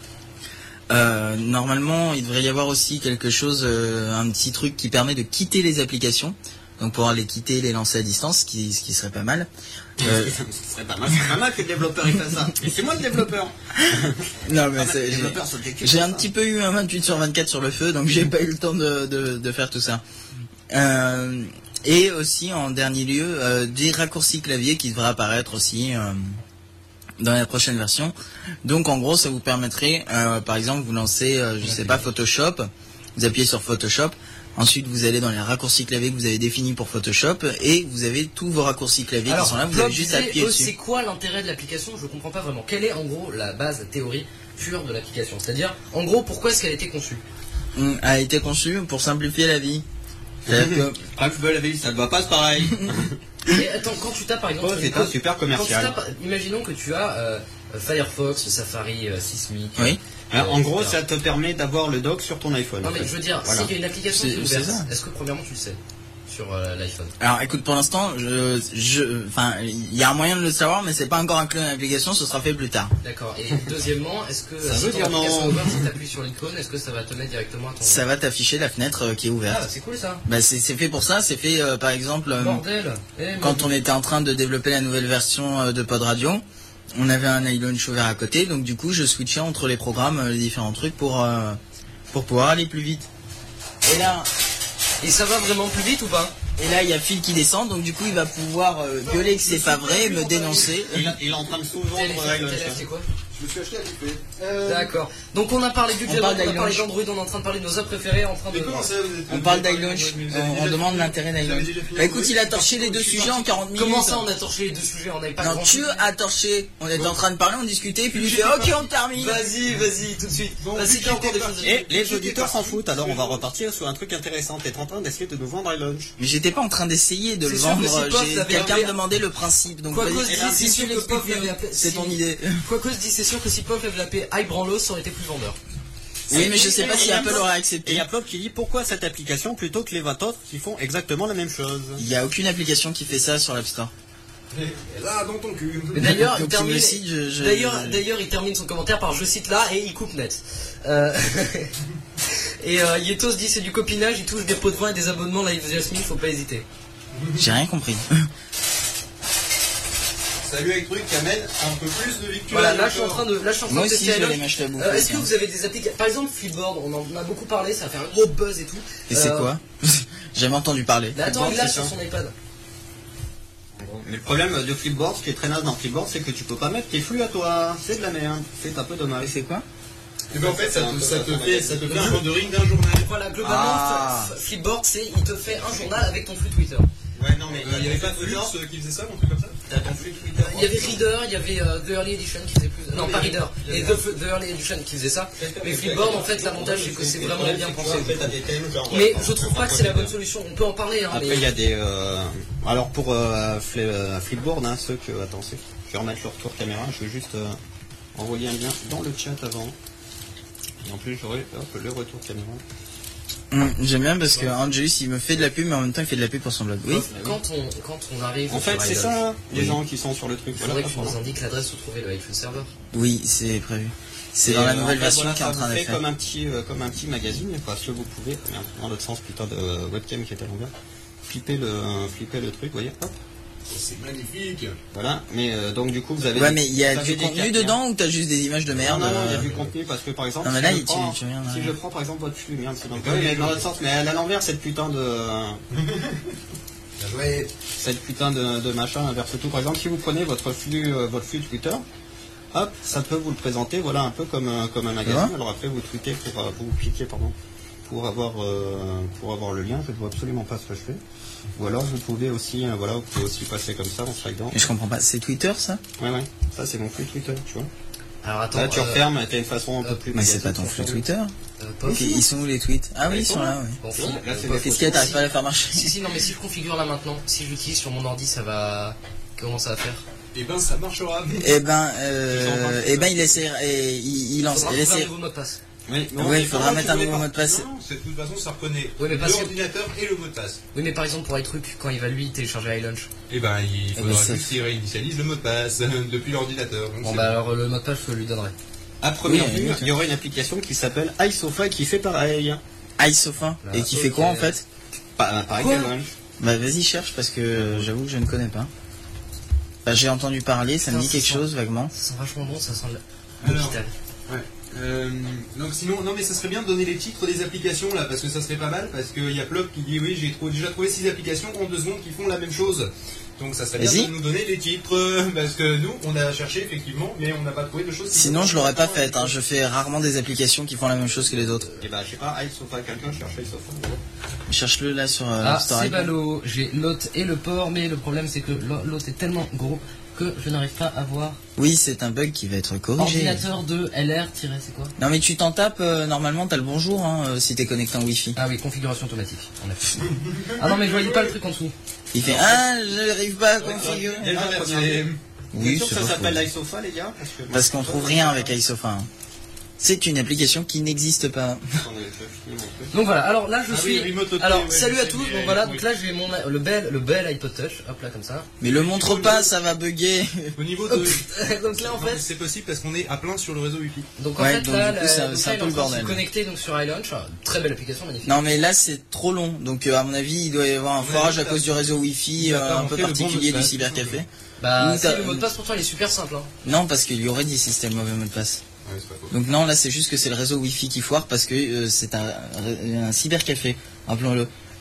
Euh, normalement, il devrait y avoir aussi quelque chose, euh, un petit truc qui permet de quitter les applications, donc pouvoir les quitter, les lancer à distance, ce qui, ce qui serait pas mal. Euh, Ce serait pas mal, c'est pas mal que le développeur il fasse ça. Et c'est moi le développeur. non, mais Ah, c'est- le j'ai- développeur, ça fait que j'ai ça. un petit peu eu un vingt-huit sur vingt-quatre sur le feu, donc j'ai pas eu le temps de, de, de faire tout ça. Euh, et aussi, en dernier lieu, euh, des raccourcis clavier qui devraient apparaître aussi euh, dans la prochaine version. Donc, en gros, ça vous permettrait, euh, par exemple, vous lancez, euh, je sais pas, Photoshop, vous appuyez sur Photoshop, ensuite vous allez dans les raccourcis clavier que vous avez définis pour Photoshop, et vous avez tous vos raccourcis clavier qui sont là, vous Plop avez juste à disait, appuyer eux, c'est dessus. quoi l'intérêt de l'application? Je comprends pas vraiment. Quelle est en gros la base, la théorie pure de l'application? C'est-à-dire, en gros, pourquoi est-ce qu'elle a été conçue? Hum, a été conçu pour simplifier la vie. C'est-à-dire que Ah, tu veux la vie, ça te va pas, c'est pareil. Et attends, quand tu tapes par exemple, Oh, sur c'est une un code- super quand tu commercial. tapes, imaginons que tu as euh, Firefox, Safari, euh, Sysmic. Oui. Alors, euh, en gros, et cetera. ça te permet d'avoir le dock sur ton iPhone. Non en mais fait. je veux dire, Voilà. s'il y a une application C'est- qui est c'est ouverte, ça. est-ce que premièrement tu le sais sur euh, l'iPhone? Alors écoute, pour l'instant, je, je, enfin, il y a un moyen de le savoir, mais c'est pas encore inclus dans l'application, ce sera fait plus tard. D'accord. Et deuxièmement, est-ce que Ça si veut ton dire application non. est ouverte, si tu appuies sur l'icône, est-ce que ça va te mettre directement à ton... Ça va t'afficher la fenêtre euh, qui est Ah, ouverte. c'est cool ça. Bah c'est c'est fait pour ça, c'est fait euh, par exemple euh, Bordel. Eh, quand on était en train de développer la nouvelle version euh, de Pod Radio, on avait un iLaunch ouvert à côté, donc du coup je switchais entre les programmes, euh, les différents trucs pour euh, pour pouvoir aller plus vite. Et là, Et ça va vraiment plus vite ou pas? Et là, il y a Phil qui descend, donc du coup, il va pouvoir euh, gueuler que c'est pas vrai, me dénoncer. Il, il est en train de sous-vendre iLaunch. Je me suis acheté à Buffet. Euh... D'accord. Donc on a parlé du On Jabber, parle on a parlé d'iLaunch. d'Android, on est en train de parler de nos apps préférés, en train de... Mais comment ça, vous êtes... On parle d'iLaunch, on, on demande l'intérêt d'iLaunch. Bah écoute, il a torché les deux sujets en quarante minutes. Comment ça on a torché les deux sujets? On n'avait pas Non, grand tu chose. as torché. On était en train de parler, on discutait, puis lui fait ok, on termine. Vas-y, vas-y, tout de suite. Bon, Vas-y, vu t'as que encore des j'étais choses à Et dire. les auditeurs s'en foutent, alors on va repartir sur un truc intéressant. T'es en train d'essayer de nous vendre iLaunch. Mais j'étais pas en train d'essayer de le C'est sûr que vendre. si Pof J'ai- l'avait Quelqu'un appelé- me demandait le principe, donc Quoi vas-y. cause dit, c'est Si sûr tu que Pof l'expliques l'avait mieux, appelé- c'est si- ton idée. Quoi cause dit, c'est sûr que si Pof avait appelé iBranlos, ça aurait été plus vendeur. Oui, mais je sais pas Et si il y a Apple Plop- aurait Et il accepté. y a Plop qui dit pourquoi cette application plutôt que les vingt autres qui font exactement la même chose. Il y a aucune application qui fait ça sur l'App Store. Et là, dans ton cul. Mais d'ailleurs, il Donc, tu me termine, le cites, je- je- d'ailleurs, d'ailleurs, il termine son commentaire par je cite là et il coupe net. Euh, et euh, Yetos dit c'est du copinage, il touche des pots de vin et des abonnements Live Jasmine, faut pas hésiter. J'ai rien compris. Salut avec truc qui amène un peu plus de victoire. Voilà, là je suis en train de, là je suis en train Moi de aussi, tester je vais iLaunch. aller m'acheter à bouffer. Euh, Est-ce que tiens. vous avez des applications, par exemple Flipboard, on en a beaucoup parlé, ça va faire un gros buzz et tout. Et c'est Euh, quoi J'ai jamais entendu parler. Là, attends, il l'a c'est sur ça. son iPad. Mais le problème de Flipboard, ce qui est très naze dans Flipboard, c'est que tu peux pas mettre tes flux à toi. C'est de la merde. C'est un peu dommage. Et c'est quoi Et ben en fait, ça te, ça te fait, ça te fait un rendering d'un journal. Voilà, globalement, Ah. F- Flipboard, c'est il te fait un journal avec ton flux Twitter. Ouais, non, mais Euh, Il n'y avait pas de Flux euh, qui faisait ça, un truc comme ça? T'as ton flux Twitter. Il y avait Reader, il y avait euh, The Early Edition qui faisait plus. Non, pas Reader, et The, The Early Edition qui faisait ça. Mais Flipboard, en fait, l'avantage c'est que c'est vraiment bien pensé. Mais je trouve pas que c'est la bonne solution. On peut en parler, hein. Après, mais- il y a des. euh, Alors, pour euh, Fli- euh, Flipboard, hein, ceux que. Attends, c'est- je vais remettre le retour caméra. Je vais juste euh, envoyer un lien dans le chat avant. Et en plus, j'aurai hop, le retour caméra. Hum, J'aime bien parce que Angelus il me fait de la pub, mais en même temps il fait de la pub pour son blog. Oui. Quand on, quand on arrive. En fait, sur c'est iLaunch, ça, les oui, gens qui sont sur le truc. il faudrait Voilà, que tu nous indiques l'adresse où trouver le iPhone Server. Oui, c'est prévu. C'est Et, dans la euh, nouvelle en fait, version voilà, qui est en ça train vous d'être fait faite. comme un petit, euh, comme un petit magazine, parce que vous pouvez, merde, dans l'autre sens, putain de euh, webcam qui est à l'envers, flipper le, euh, flipper le truc, vous voyez, hop, C'est magnifique. voilà. Mais euh, donc du coup, vous avez. Ouais, des- mais il y a vous avez du des contenu cartes, dedans ou t'as juste des images de merde Non, non, non, il y a euh, du contenu parce que par exemple, Non, mais si, là, je il- prends, tu- tu regardes, si ouais. je prends par exemple votre flux, merde, c'est dans le Ouais, mais mais dans non. l'autre sens, mais à l'envers, cette putain de, Bien joué. cette putain de, de machin inverse tout. Par exemple, si vous prenez votre flux, euh, votre flux Twitter, hop, ça peut vous le présenter, voilà, un peu comme un, comme un magazine. Ouais. Alors après, vous tweetez pour, euh, pour vous cliquer, pardon, pour avoir, euh, pour avoir le lien. Je ne vois absolument pas ce que je fais. Ou alors vous pouvez aussi, euh, voilà, vous pouvez aussi passer comme ça en slidant. Mais je comprends pas. C'est Twitter ça Ouais, ouais. Ça, c'est mon flux Twitter, tu vois. Alors attends. Là, tu euh, refermes, t'as une façon un peu euh, plus. Mais c'est magazine pas ton pour flux faire. Twitter. euh, Pof. Ok, ils sont où les tweets Ah oui, ils sont là, ouais. Bon, Tu vois, Phil, là, c'est Pof. des Qu'est-ce qu'il y a T'arrives pas à la faire marcher Si, si, non, mais si je configure là maintenant, si je l'utilise sur mon ordi, ça va. Comment ça va faire? Et ben ça marchera. Eh ben, euh, eh ben, il essaie, et il, il Il lance, faudra il trouver un essaie. nouveau mot de passe. Oui, mais Ouais, il mais faudra comment mettre tu un voulais nouveau pas- mot de passe. Non, c'est de toute façon ça reconnaît Oui, mais parce que- l'ordinateur et le mot de passe. Oui, mais par exemple, pour iTruc, quand il va lui télécharger iLaunch. Et ben il Eh faudra ben, ça- juste qu'il réinitialise le mot de passe depuis l'ordinateur. Donc, Bon, c'est bah bon. alors le mot de passe, je lui donnerai. À première Oui, vue, oui, il y aurait une application qui s'appelle iSofa qui fait pareil. iSofa. Et qui fait quoi en fait Pas pareil Quoi que Launch. Bah vas-y cherche parce que j'avoue que je ne connais pas. Bah, j'ai entendu parler, ça me Putain, dit quelque ça sent- chose vaguement. Ça sent vachement bon, ça sent le Alors. digital. Ouais. Euh, donc sinon, non mais ça serait bien de donner les titres des applications là, parce que ça serait pas mal, parce qu'il y a Plop qui dit oui j'ai trouvé, déjà trouvé six applications en deux secondes qui font la même chose. Donc ça serait bien Vas-y. de nous donner les titres, euh, parce que nous on a cherché effectivement, mais on n'a pas trouvé de choses. qui Sinon font je l'aurais pas exactement la faite, hein. même je chose. fais rarement des applications qui font la même chose que les autres. Et bah, je sais pas, iSofa, quelqu'un cherche iSofa. Cherche-le là sur euh, Ah, Store c'est Icon. ballot, j'ai l'hôte et le port, mais le problème c'est que l'hôte est tellement gros que je n'arrive pas à voir. Oui, c'est un bug qui va être corrigé. Ordinateur de L R, c'est quoi? Non mais tu t'en tapes, euh, normalement t'as le bonjour hein, euh, si t'es connecté en Wi-Fi. Ah oui, configuration automatique, en effet. Ah non, mais je voyais pas le truc en dessous. Il fait ah, je n'arrive pas à configurer. Déjà, Ah, c'est- c'est- Vous Oui, êtes sûr c'est que ça pas s'appelle faux. iSofa, les gars Parce que Parce qu'on trouve rien avec iSofa. hein. C'est une application qui n'existe pas. Attendez, je vais finir mon truc. Donc voilà, alors là je Ah suis. oui, Remote Auto, alors ouais, salut je à sais, tous, mais, donc voilà, oui. donc là j'ai mon le bel le bel iPod Touch, hop là comme ça. Mais le montre pas, ça va bugger. Au niveau Hop. de. Donc là en Non, mais fait, c'est possible parce qu'on est à plein sur le réseau Wi-Fi. donc en Ouais, fait donc là, du coup, la- c'est un- donc c'est là, un il est peu en le train de se bordel. connecter donc sur iLaunch, très belle application, magnifique. Non mais là c'est trop long, donc euh, à mon avis il doit y avoir un forage à cause du réseau Wi-Fi il a euh, pas un peu montré le bon particulier mot de du passe. cybercafé. Bah Ou si, t'as- le mot de passe pourtant il est super simple. Hein. Non parce qu'il y aurait dit si c'était le mauvais mot de passe. Ouais, c'est pas faux. Donc non là c'est juste que c'est le réseau Wi-Fi qui foire parce que euh, c'est un, un cybercafé, rappelons-le.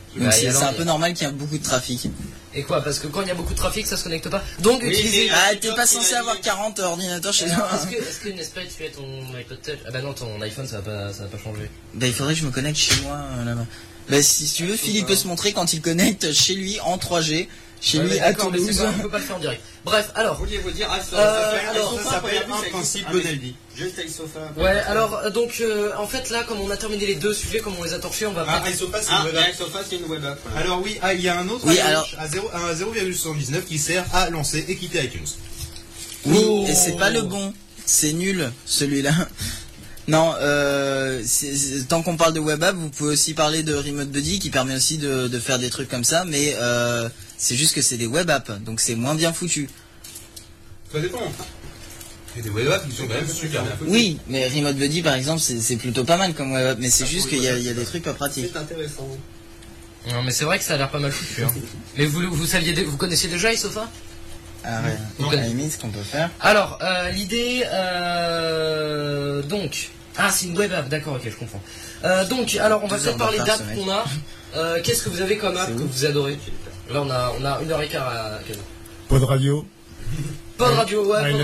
Donc Bah, c'est et alors, c'est un il y peu a- normal qu'il y ait beaucoup de trafic. Et quoi? Parce que quand il y a beaucoup de trafic, ça se connecte pas. Donc Oui, utilisez. mais- Ah, t'es pas censé avoir quarante ordinateurs chez Alors, toi. Est-ce que, est-ce que n'est-ce pas tu as ton iPod Touch? Ah bah non, ton iPhone ça va pas, ça va pas changer. Bah il faudrait que je me connecte chez moi euh, là-bas. Bah si tu veux, Philippe peut se montrer quand il connecte chez lui en trois G, chez Ouais, lui mais à d'accord, mais c'est Toulouse. pas- on peut pas le faire en direct. Bref, alors. Voulez vous dire, ah, ça, Euh, ça fait alors, un Ça sofa, s'appelle regardez, un ça existe. principe Ah, mais Bonaldi. Juste iSofa. Ouais, alors euh, donc euh, en fait là, comme on a terminé les deux sujets, comme on les a torchés, on va. Ah, pas- iSofa, c'est Ah, une web mais app. iSofa, c'est une web app. voilà. Alors oui, ah, il y a un autre Oui, à, alors- à zéro à zéro virgule soixante-dix-neuf qui sert à lancer et quitter iTunes. Oui, Oh. et c'est pas le bon. C'est nul celui-là. Non, euh, c'est- c'est- tant qu'on parle de web app, vous pouvez aussi parler de Remote Buddy qui permet aussi de, de faire des trucs comme ça, mais euh, c'est juste que c'est des web apps, donc c'est moins bien foutu. Ça dépend. Il y a des web apps qui sont quand même super bien foutues. Oui, mais Remote Buddy par exemple, c'est c'est plutôt pas mal comme web app, mais c'est juste qu'il y, a- il y a des trucs pas pratiques. C'est intéressant. Non, mais c'est vrai que ça a l'air pas mal foutu. Hein. Mais vous, vous saviez, dé- vous connaissiez déjà iSofa? Ah ouais, Non. à la limite, ce qu'on peut faire. Alors, euh, l'idée, euh, donc, ah, c'est une web app, d'accord, ok, je comprends. Euh, donc, alors, on va Deux peut-être heures parler de d'apps retard, ce qu'on a. Euh, Qu'est-ce que vous avez comme app C'est que ouf. vous adorez? Là, on a, on a une heure et quart à. Pas de radio. Pas de radio, ouais. Ouais, pas de